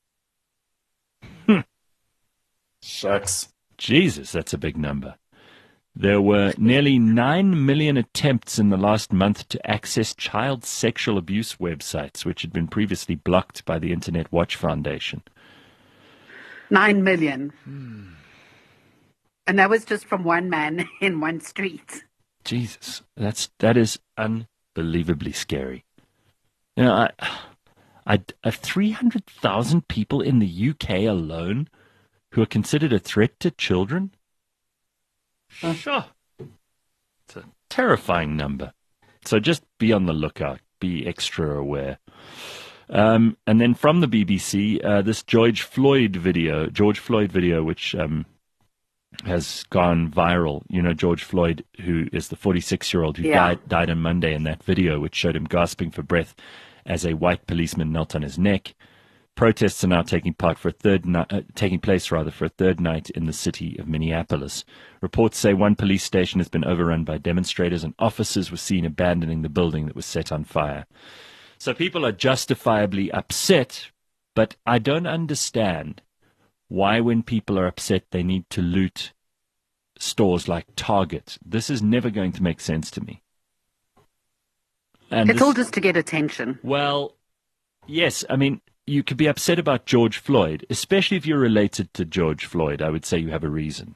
Shucks. Jesus, that's a big number. There were nearly nine million attempts in the last month to access child sexual abuse websites, which had been previously blocked by the Internet Watch Foundation. Nine million. Hmm. And that was just from one man in one street. Jesus, that's that is unbelievably scary. You know, I, I, I three hundred thousand people in the U K alone who are considered a threat to children? Uh, sure. It's a terrifying number. So just be on the lookout. Be extra aware. Um, and then from the B B C, uh, this George Floyd video, George Floyd video, which um, has gone viral. You know, George Floyd, who is the forty-six-year-old who Yeah. died, died on Monday in that video, which showed him gasping for breath as a white policeman knelt on his neck. Protests are now taking part for a third ni- uh, taking place rather for a third night in the city of Minneapolis. Reports say one police station has been overrun by demonstrators, and officers were seen abandoning the building that was set on fire. So people are justifiably upset, but I don't understand why, when people are upset, they need to loot stores like Target. This is never going to make sense to me. And It's this- all just to get attention. well, yes, I mean, you could be upset about George Floyd, especially if you're related to George Floyd. I would say you have a reason.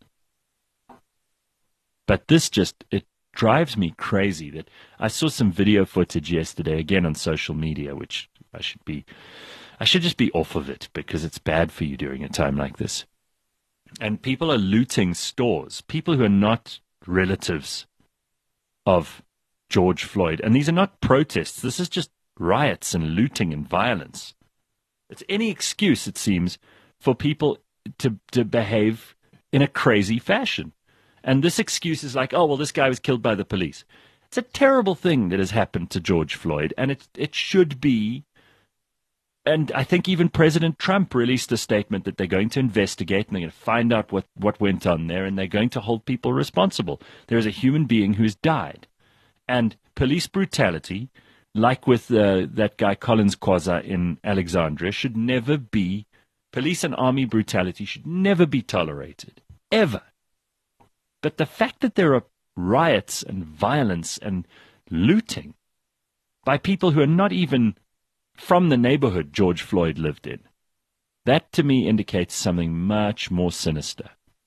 But this just, it drives me crazy that I saw some video footage yesterday, again on social media, which I should be, I should just be off of it because it's bad for you during a time like this. And people are looting stores, people who are not relatives of George Floyd. And these are not protests. This is just riots and looting and violence. It's any excuse, it seems, for people to, to behave in a crazy fashion. And this excuse is like, oh, well, this guy was killed by the police. It's a terrible thing that has happened to George Floyd, and it, it should be. And I think even President Trump released a statement that they're going to investigate and they're going to find out what, what went on there, and they're going to hold people responsible. There is a human being who's died. And police brutality, like with uh, that guy Collins Kwaza in Alexandria, should never be Police and army brutality should never be tolerated, ever. But the fact that there are riots and violence and looting by people who are not even from the neighborhood George Floyd lived in, that to me indicates something much more sinister.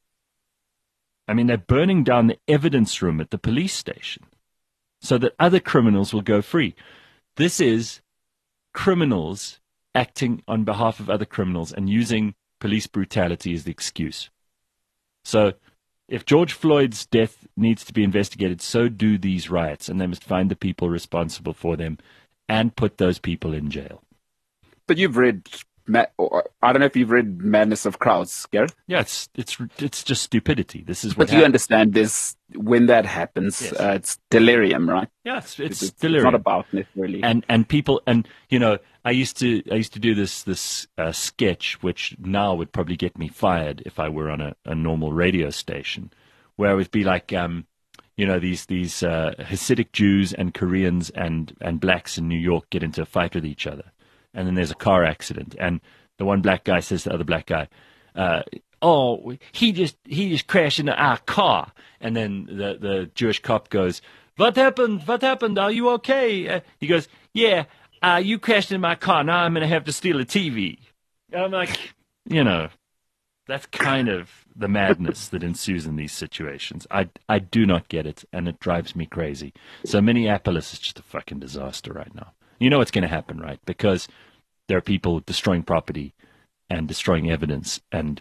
I mean, they're burning down the evidence room at the police station so that other criminals will go free. This is criminals acting on behalf of other criminals and using police brutality as the excuse. So if George Floyd's death needs to be investigated, so do these riots, and they must find the people responsible for them and put those people in jail. But you've read, Ma- I don't know if you've read Madness of Crowds, Gareth? Yeah, it's it's it's just stupidity. This is what But you happened. understand this, when that happens, Yes. uh, it's delirium, right? Yeah, it's, it's, It's, delirium. it's not about necessarily. and and people and you know I used to I used to do this this uh, sketch which now would probably get me fired if I were on a, a normal radio station, where it would be like um you know these these uh, Hasidic Jews and Koreans and and blacks in New York get into a fight with each other, and then there's a car accident, and the one black guy says to the other black guy, uh, oh, he just he just crashed into our car, and then the the Jewish cop goes, what happened? What happened? Are you okay? Uh, he goes, yeah, uh, you crashed in my car. Now I'm going to have to steal a T V. And I'm like, you know, that's kind of the madness that ensues in these situations. I, I do not get it, and it drives me crazy. So Minneapolis is just a fucking disaster right now. You know what's going to happen, right? Because there are people destroying property and destroying evidence and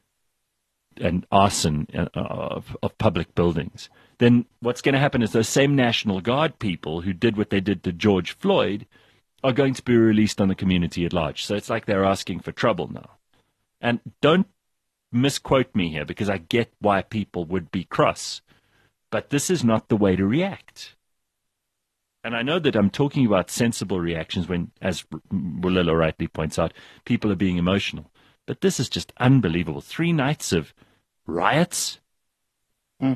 and arson of, of public buildings. Then what's going to happen is those same National Guard people who did what they did to George Floyd are going to be released on the community at large. So it's like they're asking for trouble now. And don't misquote me here, because I get why people would be cross. But this is not the way to react. And I know that I'm talking about sensible reactions when, as Willila rightly points out, people are being emotional. But this is just unbelievable. Three nights of riots? Mm.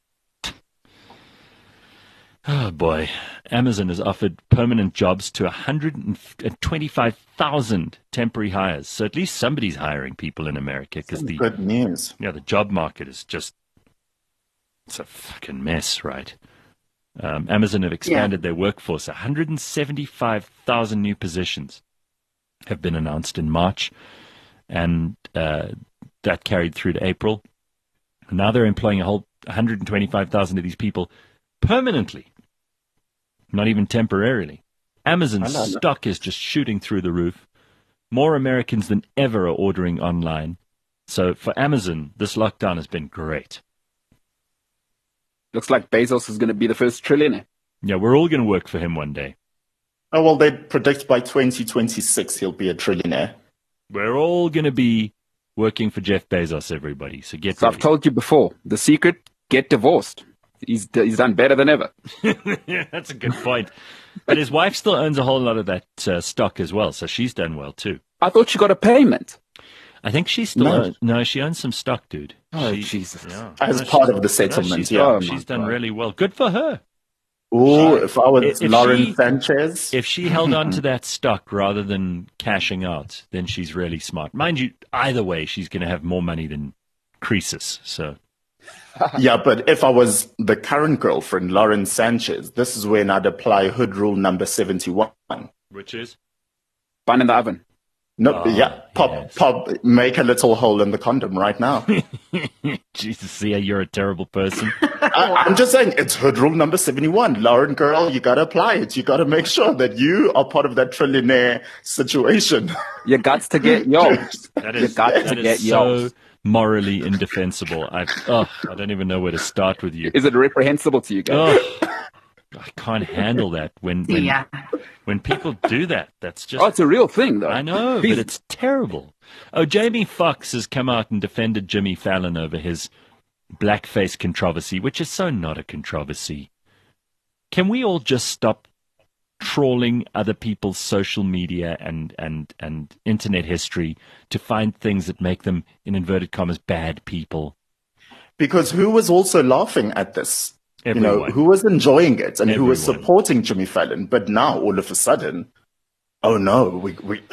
Oh, boy. Amazon has offered permanent jobs to one hundred twenty-five thousand temporary hires. So at least somebody's hiring people in America, because the, Good news. yeah, the job market is just, it's a fucking mess, right? Um, Amazon have expanded their workforce. one hundred seventy-five thousand new positions have been announced in March, and uh, that carried through to April. Now they're employing a whole one hundred twenty-five thousand of these people permanently, not even temporarily. Amazon's I know. stock is just shooting through the roof. More Americans than ever are ordering online. So for Amazon, this lockdown has been great. Looks like Bezos is going to be the first trillionaire. Yeah, we're all going to work for him one day. Oh, well, they predict by twenty twenty-six he'll be a trillionaire. We're all going to be working for Jeff Bezos, everybody. So get So ready. I've told you before, the secret, get divorced. He's, he's done better than ever. Yeah, that's a good point. But his wife still owns a whole lot of that uh, stock as well, so she's done well too. I thought you got a payment. I think she still No. owns, no, she owns some stock, dude. Oh, She- Jesus. yeah. As No, part she's- of the settlement, no, she's, yeah. done- Oh, she's my done God. really well. Good for her. Ooh, if I was If- if Lauren she- Sanchez. If she held on to that stock rather than cashing out, then she's really smart. Mind you, either way, she's going to have more money than Croesus. So Yeah, but if I was the current girlfriend, Lauren Sanchez, this is when I'd apply hood rule number seventy-one. which is Bun in the oven. No, Oh, yeah, pop, yes. pop, make a little hole in the condom right now. Jesus, see, you're a terrible person. I, I'm just saying, it's hood rule number seventy-one. Lauren, girl, you gotta apply it. You gotta make sure that you are part of that trillionaire situation. You got to get yours. That You is, got that to is get so yours. morally indefensible. I oh, I don't even know where to start with you. Is it reprehensible to you guys? Oh, I can't handle that when when, Yeah. when people do that. That's just Oh, it's a real thing, though. I know, Please. but it's terrible. Oh, Jamie Foxx has come out and defended Jimmy Fallon over his blackface controversy, which is so not a controversy. Can we all just stop trawling other people's social media and, and, and internet history to find things that make them, in inverted commas, bad people? Because who was also laughing at this? You know, Everyone. who was enjoying it and who was Everyone. supporting Jimmy Fallon? But now, all of a sudden, oh no, we, we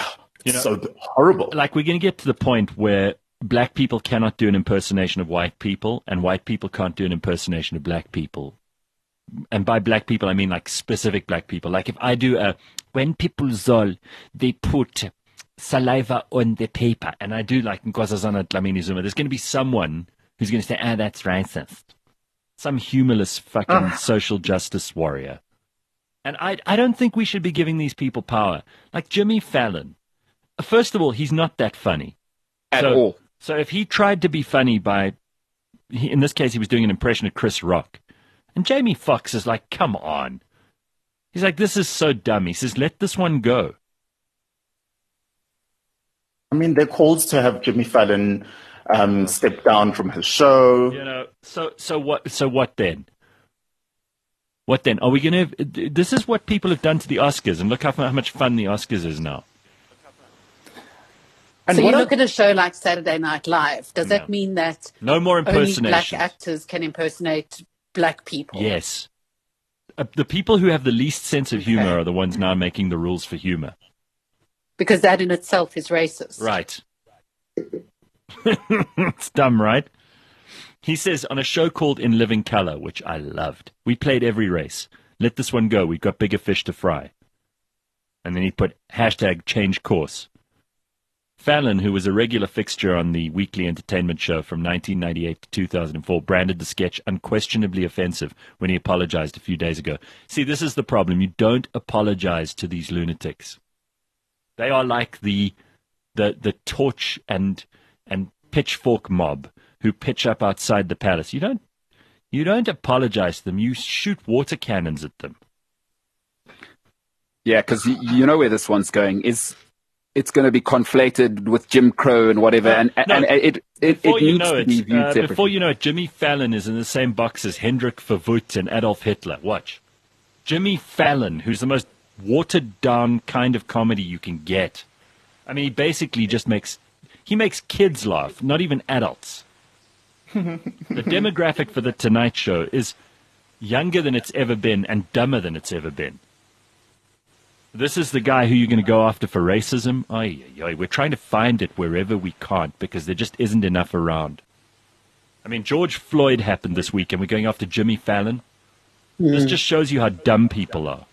You know, so horrible. Like, we're going to get to the point where black people cannot do an impersonation of white people, and white people can't do an impersonation of black people. And by black people, I mean like specific black people. Like if I do a, when people zol, they put saliva on the paper, and I do like Nkosazana Dlamini Zuma, there's going to be someone who's going to say, ah, that's racist. Some humorless fucking Ugh. social justice warrior. And I, I don't think we should be giving these people power. Like Jimmy Fallon. First of all, he's not that funny. At so, all. So if he tried to be funny by, he, in this case, he was doing an impression of Chris Rock. And Jamie Foxx is like, come on. He's like, this is so dumb. He says, let this one go. I mean, there are calls to have Jimmy Fallon um, step down from his show. You know, so so what? So what then? What then? Are we going to? This is what people have done to the Oscars, and look how, how much fun the Oscars is now. And so you look I, at a show like Saturday Night Live. Does no. that mean that no more impersonations? Only black actors can impersonate black people? Yes. Uh, the people who have the least sense of humor okay. are the ones now making the rules for humor. Because that in itself is racist. Right. It's dumb, right? He says, on a show called In Living Color, which I loved, we played every race. Let this one go. We've got bigger fish to fry. And then he put hashtag change course. Fallon, who was a regular fixture on the weekly entertainment show from nineteen ninety-eight to two thousand four, branded the sketch unquestionably offensive when he apologized a few days ago. See, this is the problem. You don't apologize to these lunatics. They are like the the the torch and and pitchfork mob who pitch up outside the palace. You don't you don't apologize to them. You shoot water cannons at them. Yeah, because you, you know where this one's going. Is it's going to be conflated with Jim Crow and whatever, and, no, and it it, it needs to be viewed uh, separately. Before you know it, Jimmy Fallon is in the same box as Hendrik Verwoerd and Adolf Hitler. Watch. Jimmy Fallon, who's the most watered-down kind of comedy you can get. I mean, he basically just makes... He makes kids laugh, not even adults. The demographic for The Tonight Show is younger than it's ever been and dumber than it's ever been. This is the guy who you're going to go after for racism? Oy, oy, oy. We're trying to find it wherever we can't because there just isn't enough around. I mean, George Floyd happened this week and we're going after Jimmy Fallon. Mm. This just shows you how dumb people are.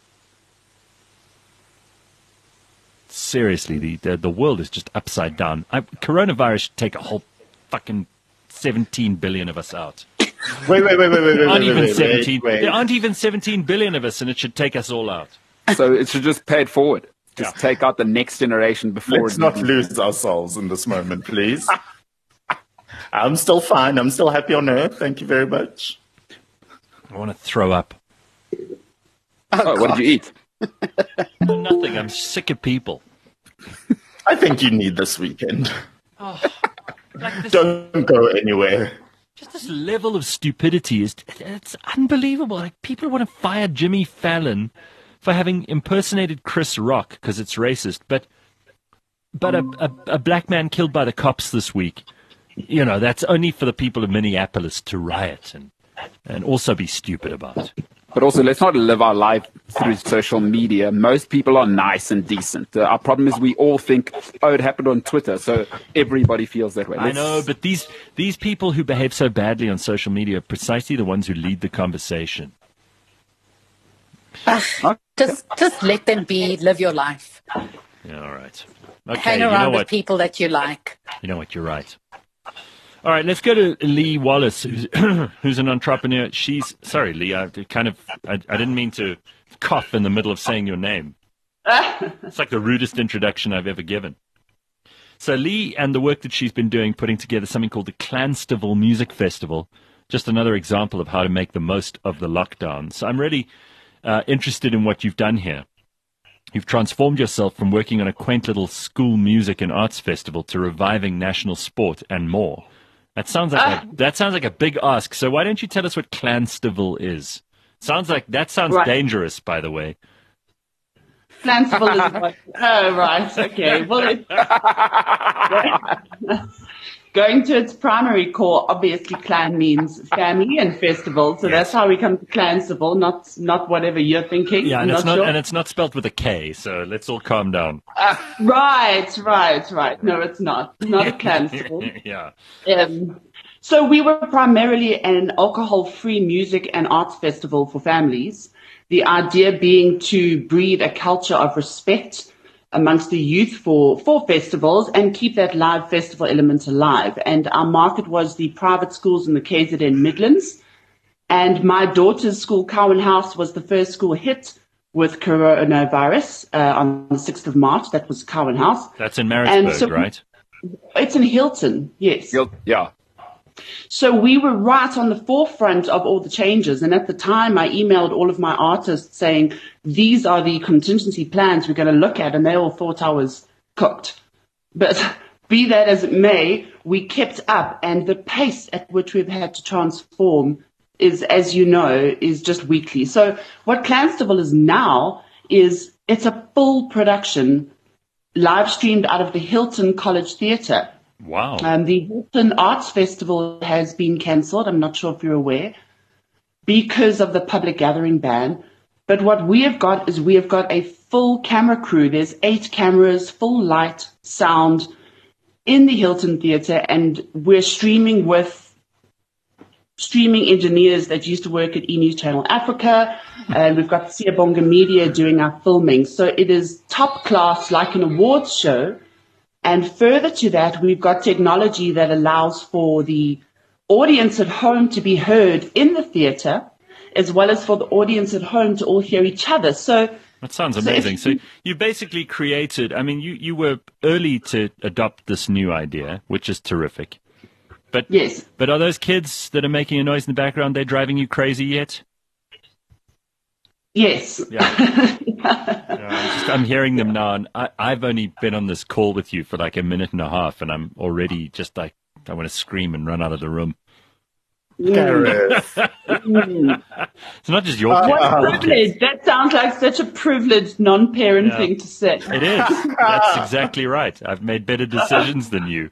Seriously, the, the, the world is just upside down. I, coronavirus should take a whole fucking seventeen billion of us out. Wait, wait, wait, wait, wait, wait, there aren't wait, even wait, seventeen. Wait, wait. There aren't even seventeen billion of us, and it should take us all out. So it should just pay it forward. Just yeah. take out the next generation before. Let's not lose ourselves in this moment, please. I'm still fine. I'm still happy on Earth. Thank you very much. I want to throw up. Oh, oh what did you eat? Nothing. I'm sick of people. I think you need this weekend. Oh, like this, don't go anywhere. Just this level of stupidity is it's unbelievable. Like people want to fire Jimmy Fallon for having impersonated Chris Rock because it's racist, but but a, a a black man killed by the cops this week, you know, that's only for the people of Minneapolis to riot and and also be stupid about. But also, let's not live our life through social media. Most people are nice and decent. Uh, our problem is we all think, oh, it happened on Twitter, so everybody feels that way. Let's... I know, but these these people who behave so badly on social media are precisely the ones who lead the conversation. Uh, huh? Just just let them be. Live your life. Yeah, all right. Okay, hang around you know with what? people that you like. You know what? You're right. All right, let's go to Lee Wallace, who's, who's an entrepreneur. She's sorry, Lee. I kind of I, I didn't mean to cough in the middle of saying your name. It's like the rudest introduction I've ever given. So Lee and the work that she's been doing, putting together something called the Clanstival Music Festival, just another example of how to make the most of the lockdown. So I'm really uh, interested in what you've done here. You've transformed yourself from working on a quaint little school music and arts festival to reviving national sport and more. That sounds like Ah. a, that sounds like a big ask. So why don't you tell us what Clanstival is? Sounds like that sounds Right. dangerous, by the way. Clanstival is what? Oh, right. Okay. Well, it, going to its primary core, obviously clan means family and festival. So Yes. that's how we come to Clanstable, not not whatever you're thinking. Yeah, and I'm it's not sure. and it's not spelled with a K, so let's all calm down. Right, right, right. No, it's not. It's not a Clanstable. Yeah. Um, so we were primarily an alcohol-free music and arts festival for families. The idea being to breed a culture of respect amongst the youth for, for festivals and keep that live festival element alive. And our market was the private schools in the K Z N Midlands. And my daughter's school, Cowan House, was the first school hit with coronavirus uh, on the sixth of March. That was Cowan House. That's in Maritzburg, And so- right? It's in Hilton, yes. You'll- Yeah. So we were right on the forefront of all the changes. And at the time, I emailed all of my artists saying, these are the contingency plans we're going to look at. And they all thought I was cooked. But be that as it may, we kept up. And the pace at which we've had to transform is, as you know, is just weekly. So what Clanstable is now is it's a full production live streamed out of the Hilton College Theatre. Wow. Um, the Hilton Arts Festival has been cancelled. I'm not sure if you're aware, because of the public gathering ban. But what we have got is we have got a full camera crew. There's eight cameras, full light, sound in the Hilton Theatre, and we're streaming with streaming engineers that used to work at E! News Channel Africa. And we've got Siyabonga Media doing our filming. So it is top class, like an awards show. And further to that, we've got technology that allows for the audience at home to be heard in the theatre, as well as for the audience at home to all hear each other. So That sounds So if amazing. So you- you basically created, I mean, you, you were early to adopt this new idea, which is terrific. But, yes, but are those kids that are making a noise in the background, they're driving you crazy yet? yes. Yeah. Yeah, I'm, just, I'm hearing them now, and I, I've only been on this call with you for like a minute and a half, and I'm already just like, I want to scream and run out of the room. Gareth. It's not just your Uh, kids. What Wow. a privilege. That sounds like such a privileged non-parent Yeah. thing to say. It is. That's exactly right. I've made better decisions than you.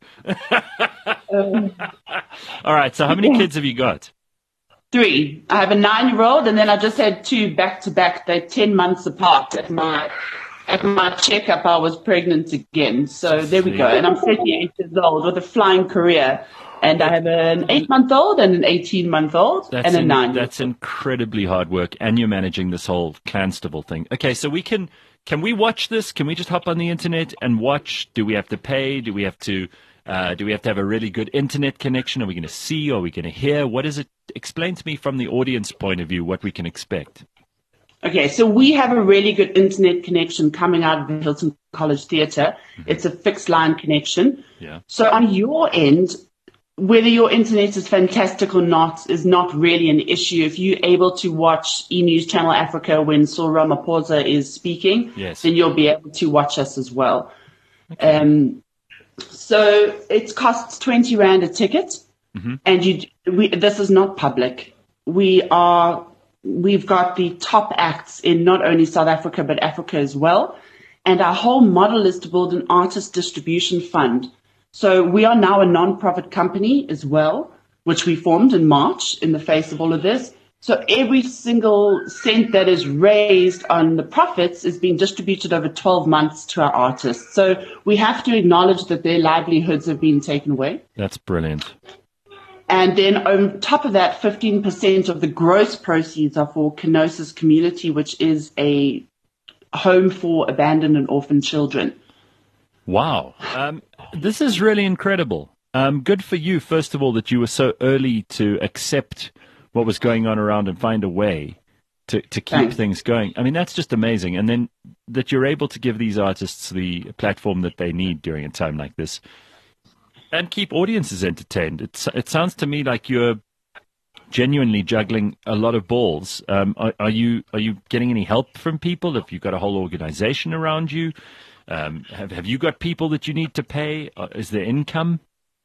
All right, so how many kids have you got? Three. I have a nine-year-old, and then I just had two back-to-back. They're ten months apart. At my at my checkup, I was pregnant again. So there we go. And I'm thirty-eight years old with a flying career. And I have an eight-month-old and an eighteen-month-old That's and a in- nine. That's incredibly hard work, and you're managing this whole Clanstable thing. Okay, so we can can we watch this? Can we just hop on the internet and watch? Do we have to pay? Do we have to uh, do we have to have a really good internet connection? Are we going to see? Are we going to hear? What is it? Explain to me from the audience point of view what we can expect. Okay, so we have a really good internet connection coming out of the Hilton College Theatre. It's a fixed line connection. Yeah. So on your end, whether your internet is fantastic or not is not really an issue. If you're able to watch E! News Channel Africa when Cyril Ramaphosa is speaking, Yes. then you'll be able to watch us as well. Um, so it costs twenty rand a ticket, and you. We, this is not public. We are. We've got the top acts in not only South Africa but Africa as well, and our whole model is to build an artist distribution fund. So we are now a non-profit company as well, which we formed in March in the face of all of this. So every single cent that is raised on the profits is being distributed over twelve months to our artists. So we have to acknowledge that their livelihoods have been taken away. That's brilliant. And then on top of that, fifteen percent of the gross proceeds are for Kenosis Community, which is a home for abandoned and orphaned children. Wow. Um, this is really incredible. Um, good for you, first of all, that you were so early to accept what was going on around and find a way to, to keep Thanks. things going. I mean, that's just amazing. And then that you're able to give these artists the platform that they need during a time like this and keep audiences entertained. It's, it sounds to me like you're genuinely juggling a lot of balls. Um, are, are you are you getting any help from people? Have you got a whole organization around you? Um, have have you got people that you need to pay? Uh, Is there income?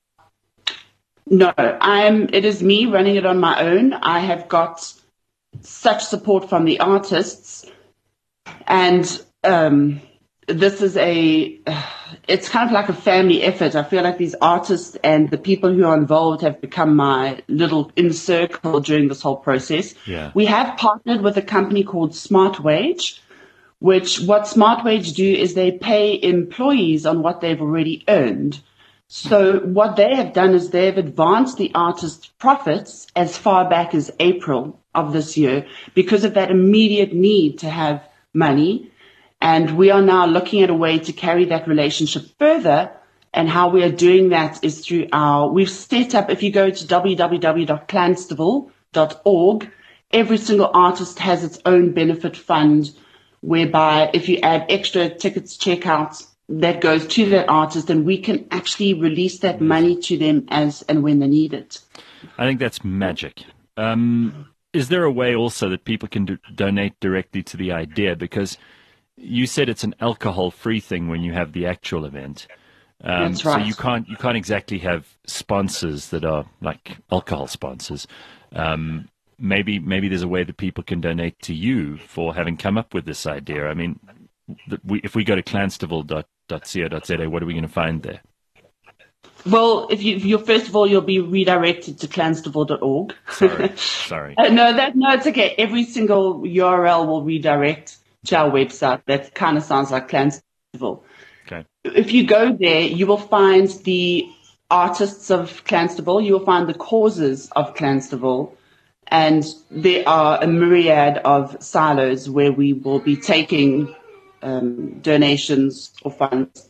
No, I'm. It is me running it on my own. I have got such support from the artists, and um, this is a it's kind of like a family effort. I feel like these artists and the people who are involved have become my little inner circle during this whole process. Yeah. We have partnered with a company called Smart Wage, which what Smart Wage do is they pay employees on what they've already earned. So what they have done is they've advanced the artist's profits as far back as April of this year because of that immediate need to have money. And we are now looking at a way to carry that relationship further. And how we are doing that is through our, we've set up, if you go to w w w dot clanstable dot org, every single artist has its own benefit fund, whereby if you add extra tickets, checkouts, that goes to that artist, and we can actually release that money to them as and when they need it. I think that's magic. Um, is there a way also that people can do, donate directly to the idea? Because you said it's an alcohol-free thing when you have the actual event. Um, That's right. So you can't you can't exactly have sponsors that are like alcohol sponsors. Um, maybe maybe there's a way that people can donate to you for having come up with this idea. I mean, the, we, if we go to clanstable dot co dot za, what are we going to find there? Well, if you, if you're, first of all, you'll be redirected to clanstable dot org. Sorry, sorry. uh, no, that no, it's okay. Every single U R L will redirect to our website. That kind of sounds like Clanstable. Okay. If you go there, you will find the artists of Clanstable. You will find the causes of Clanstable. And there are a myriad of silos where we will be taking um, donations or funds.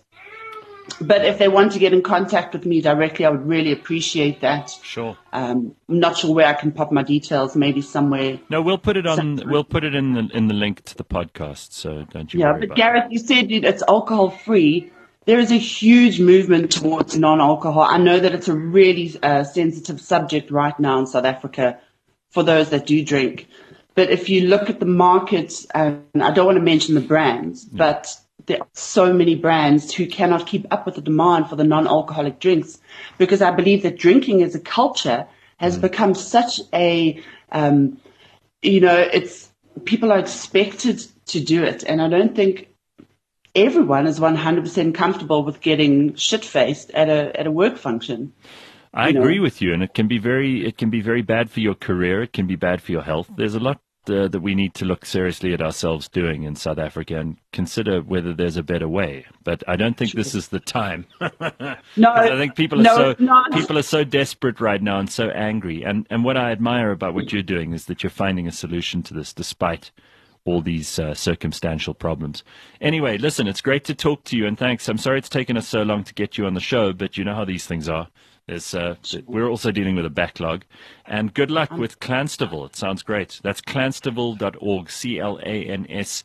But if they want to get in contact with me directly, I would really appreciate that. Sure. Um, I'm not sure where I can pop my details. Maybe somewhere. No, we'll put it on. Somewhere. We'll put it in the in the link to the podcast. So don't you Yeah, worry but about Gareth, you said it's alcohol free. There is a huge movement towards non-alcohol. I know that it's a really uh, sensitive subject right now in South Africa for those that do drink. But if you look at the markets, and I don't want to mention the brands, yeah. but there are so many brands who cannot keep up with the demand for the non-alcoholic drinks, because I believe that drinking as a culture has mm. become such a, um, you know, it's people are expected to do it. And I don't think everyone is one hundred percent comfortable with getting shit-faced at a at a work function. I you agree know. with you, and it can be very it can be very bad for your career. It can be bad for your health. There's a lot uh, that we need to look seriously at ourselves doing in South Africa and consider whether there's a better way. But I don't think this is the time. No, I think people are no, so it's not. people are so desperate right now and so angry. And and what I admire about what you're doing is that you're finding a solution to this, despite all these uh, circumstantial problems. Anyway, listen, it's great to talk to you, and thanks. I'm sorry it's taken us so long to get you on the show, but you know how these things are. There's, uh, we're also dealing with a backlog. And good luck with Clanstable. It sounds great. That's clanstable dot org, C L A N S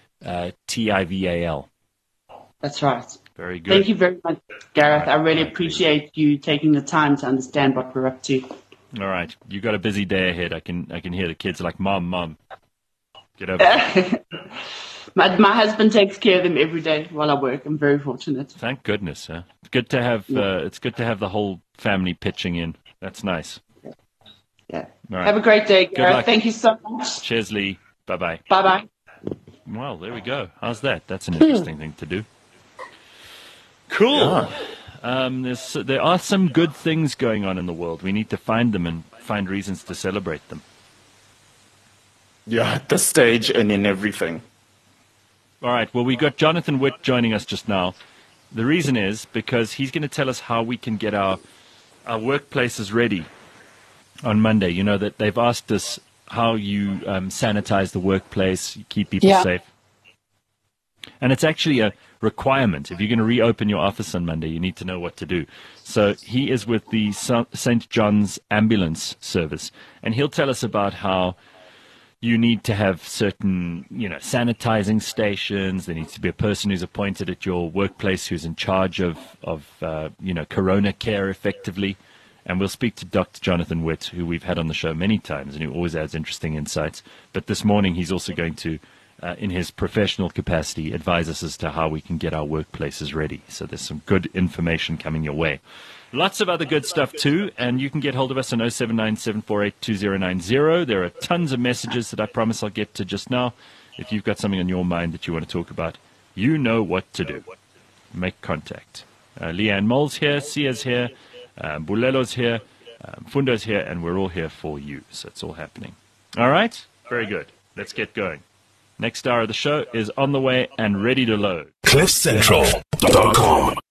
T I V A L. That's right. Very good. Thank you very much, Gareth. Right. I really Right. appreciate you taking the time to understand what we're up to. All right. You got a busy day ahead. I can I can hear the kids like, Mom, Mom. Get over it. my, my husband takes care of them every day while I work. I'm very fortunate. Thank goodness. Huh? It's good to have. Yeah. Uh, it's good to have the whole family pitching in. That's nice. Yeah. All right. Have a great day, luck. Gareth. Thank you so much. Cheers, Lee. Bye bye. Bye bye. Well, there we go. How's that? That's an interesting thing to do. Cool. Yeah. Um, there's, there are some good things going on in the world. We need to find them and find reasons to celebrate them. Yeah, at this stage and in everything. All right. Well, we got Jonathan Witt joining us just now. The reason is because he's going to tell us how we can get our our workplaces ready on Monday. You know that they've asked us how you um, sanitize the workplace, you keep people Yeah. safe. And it's actually a requirement. If you're going to reopen your office on Monday, you need to know what to do. So he is with the Saint John's Ambulance Service, and he'll tell us about how you need to have certain, you know, sanitizing stations. There needs to be a person who's appointed at your workplace who's in charge of, of uh, you know, corona care effectively. And we'll speak to Doctor Jonathan Witt, who we've had on the show many times and who always adds interesting insights. But this morning he's also going to, uh, in his professional capacity, advise us as to how we can get our workplaces ready. So there's some good information coming your way. Lots of other good stuff too, and you can get hold of us on oh seven nine, seven four eight, two oh nine oh. There are tons of messages that I promise I'll get to just now. If you've got something on your mind that you want to talk about, you know what to do. make contact. Uh, Leanne Moll's here, Sia's here, um, Bulelo's here, um, Fundo's here, and we're all here for you. So it's all happening. All right? Very good. Let's get going. Next hour of the show is on the way and ready to load. cliff central dot com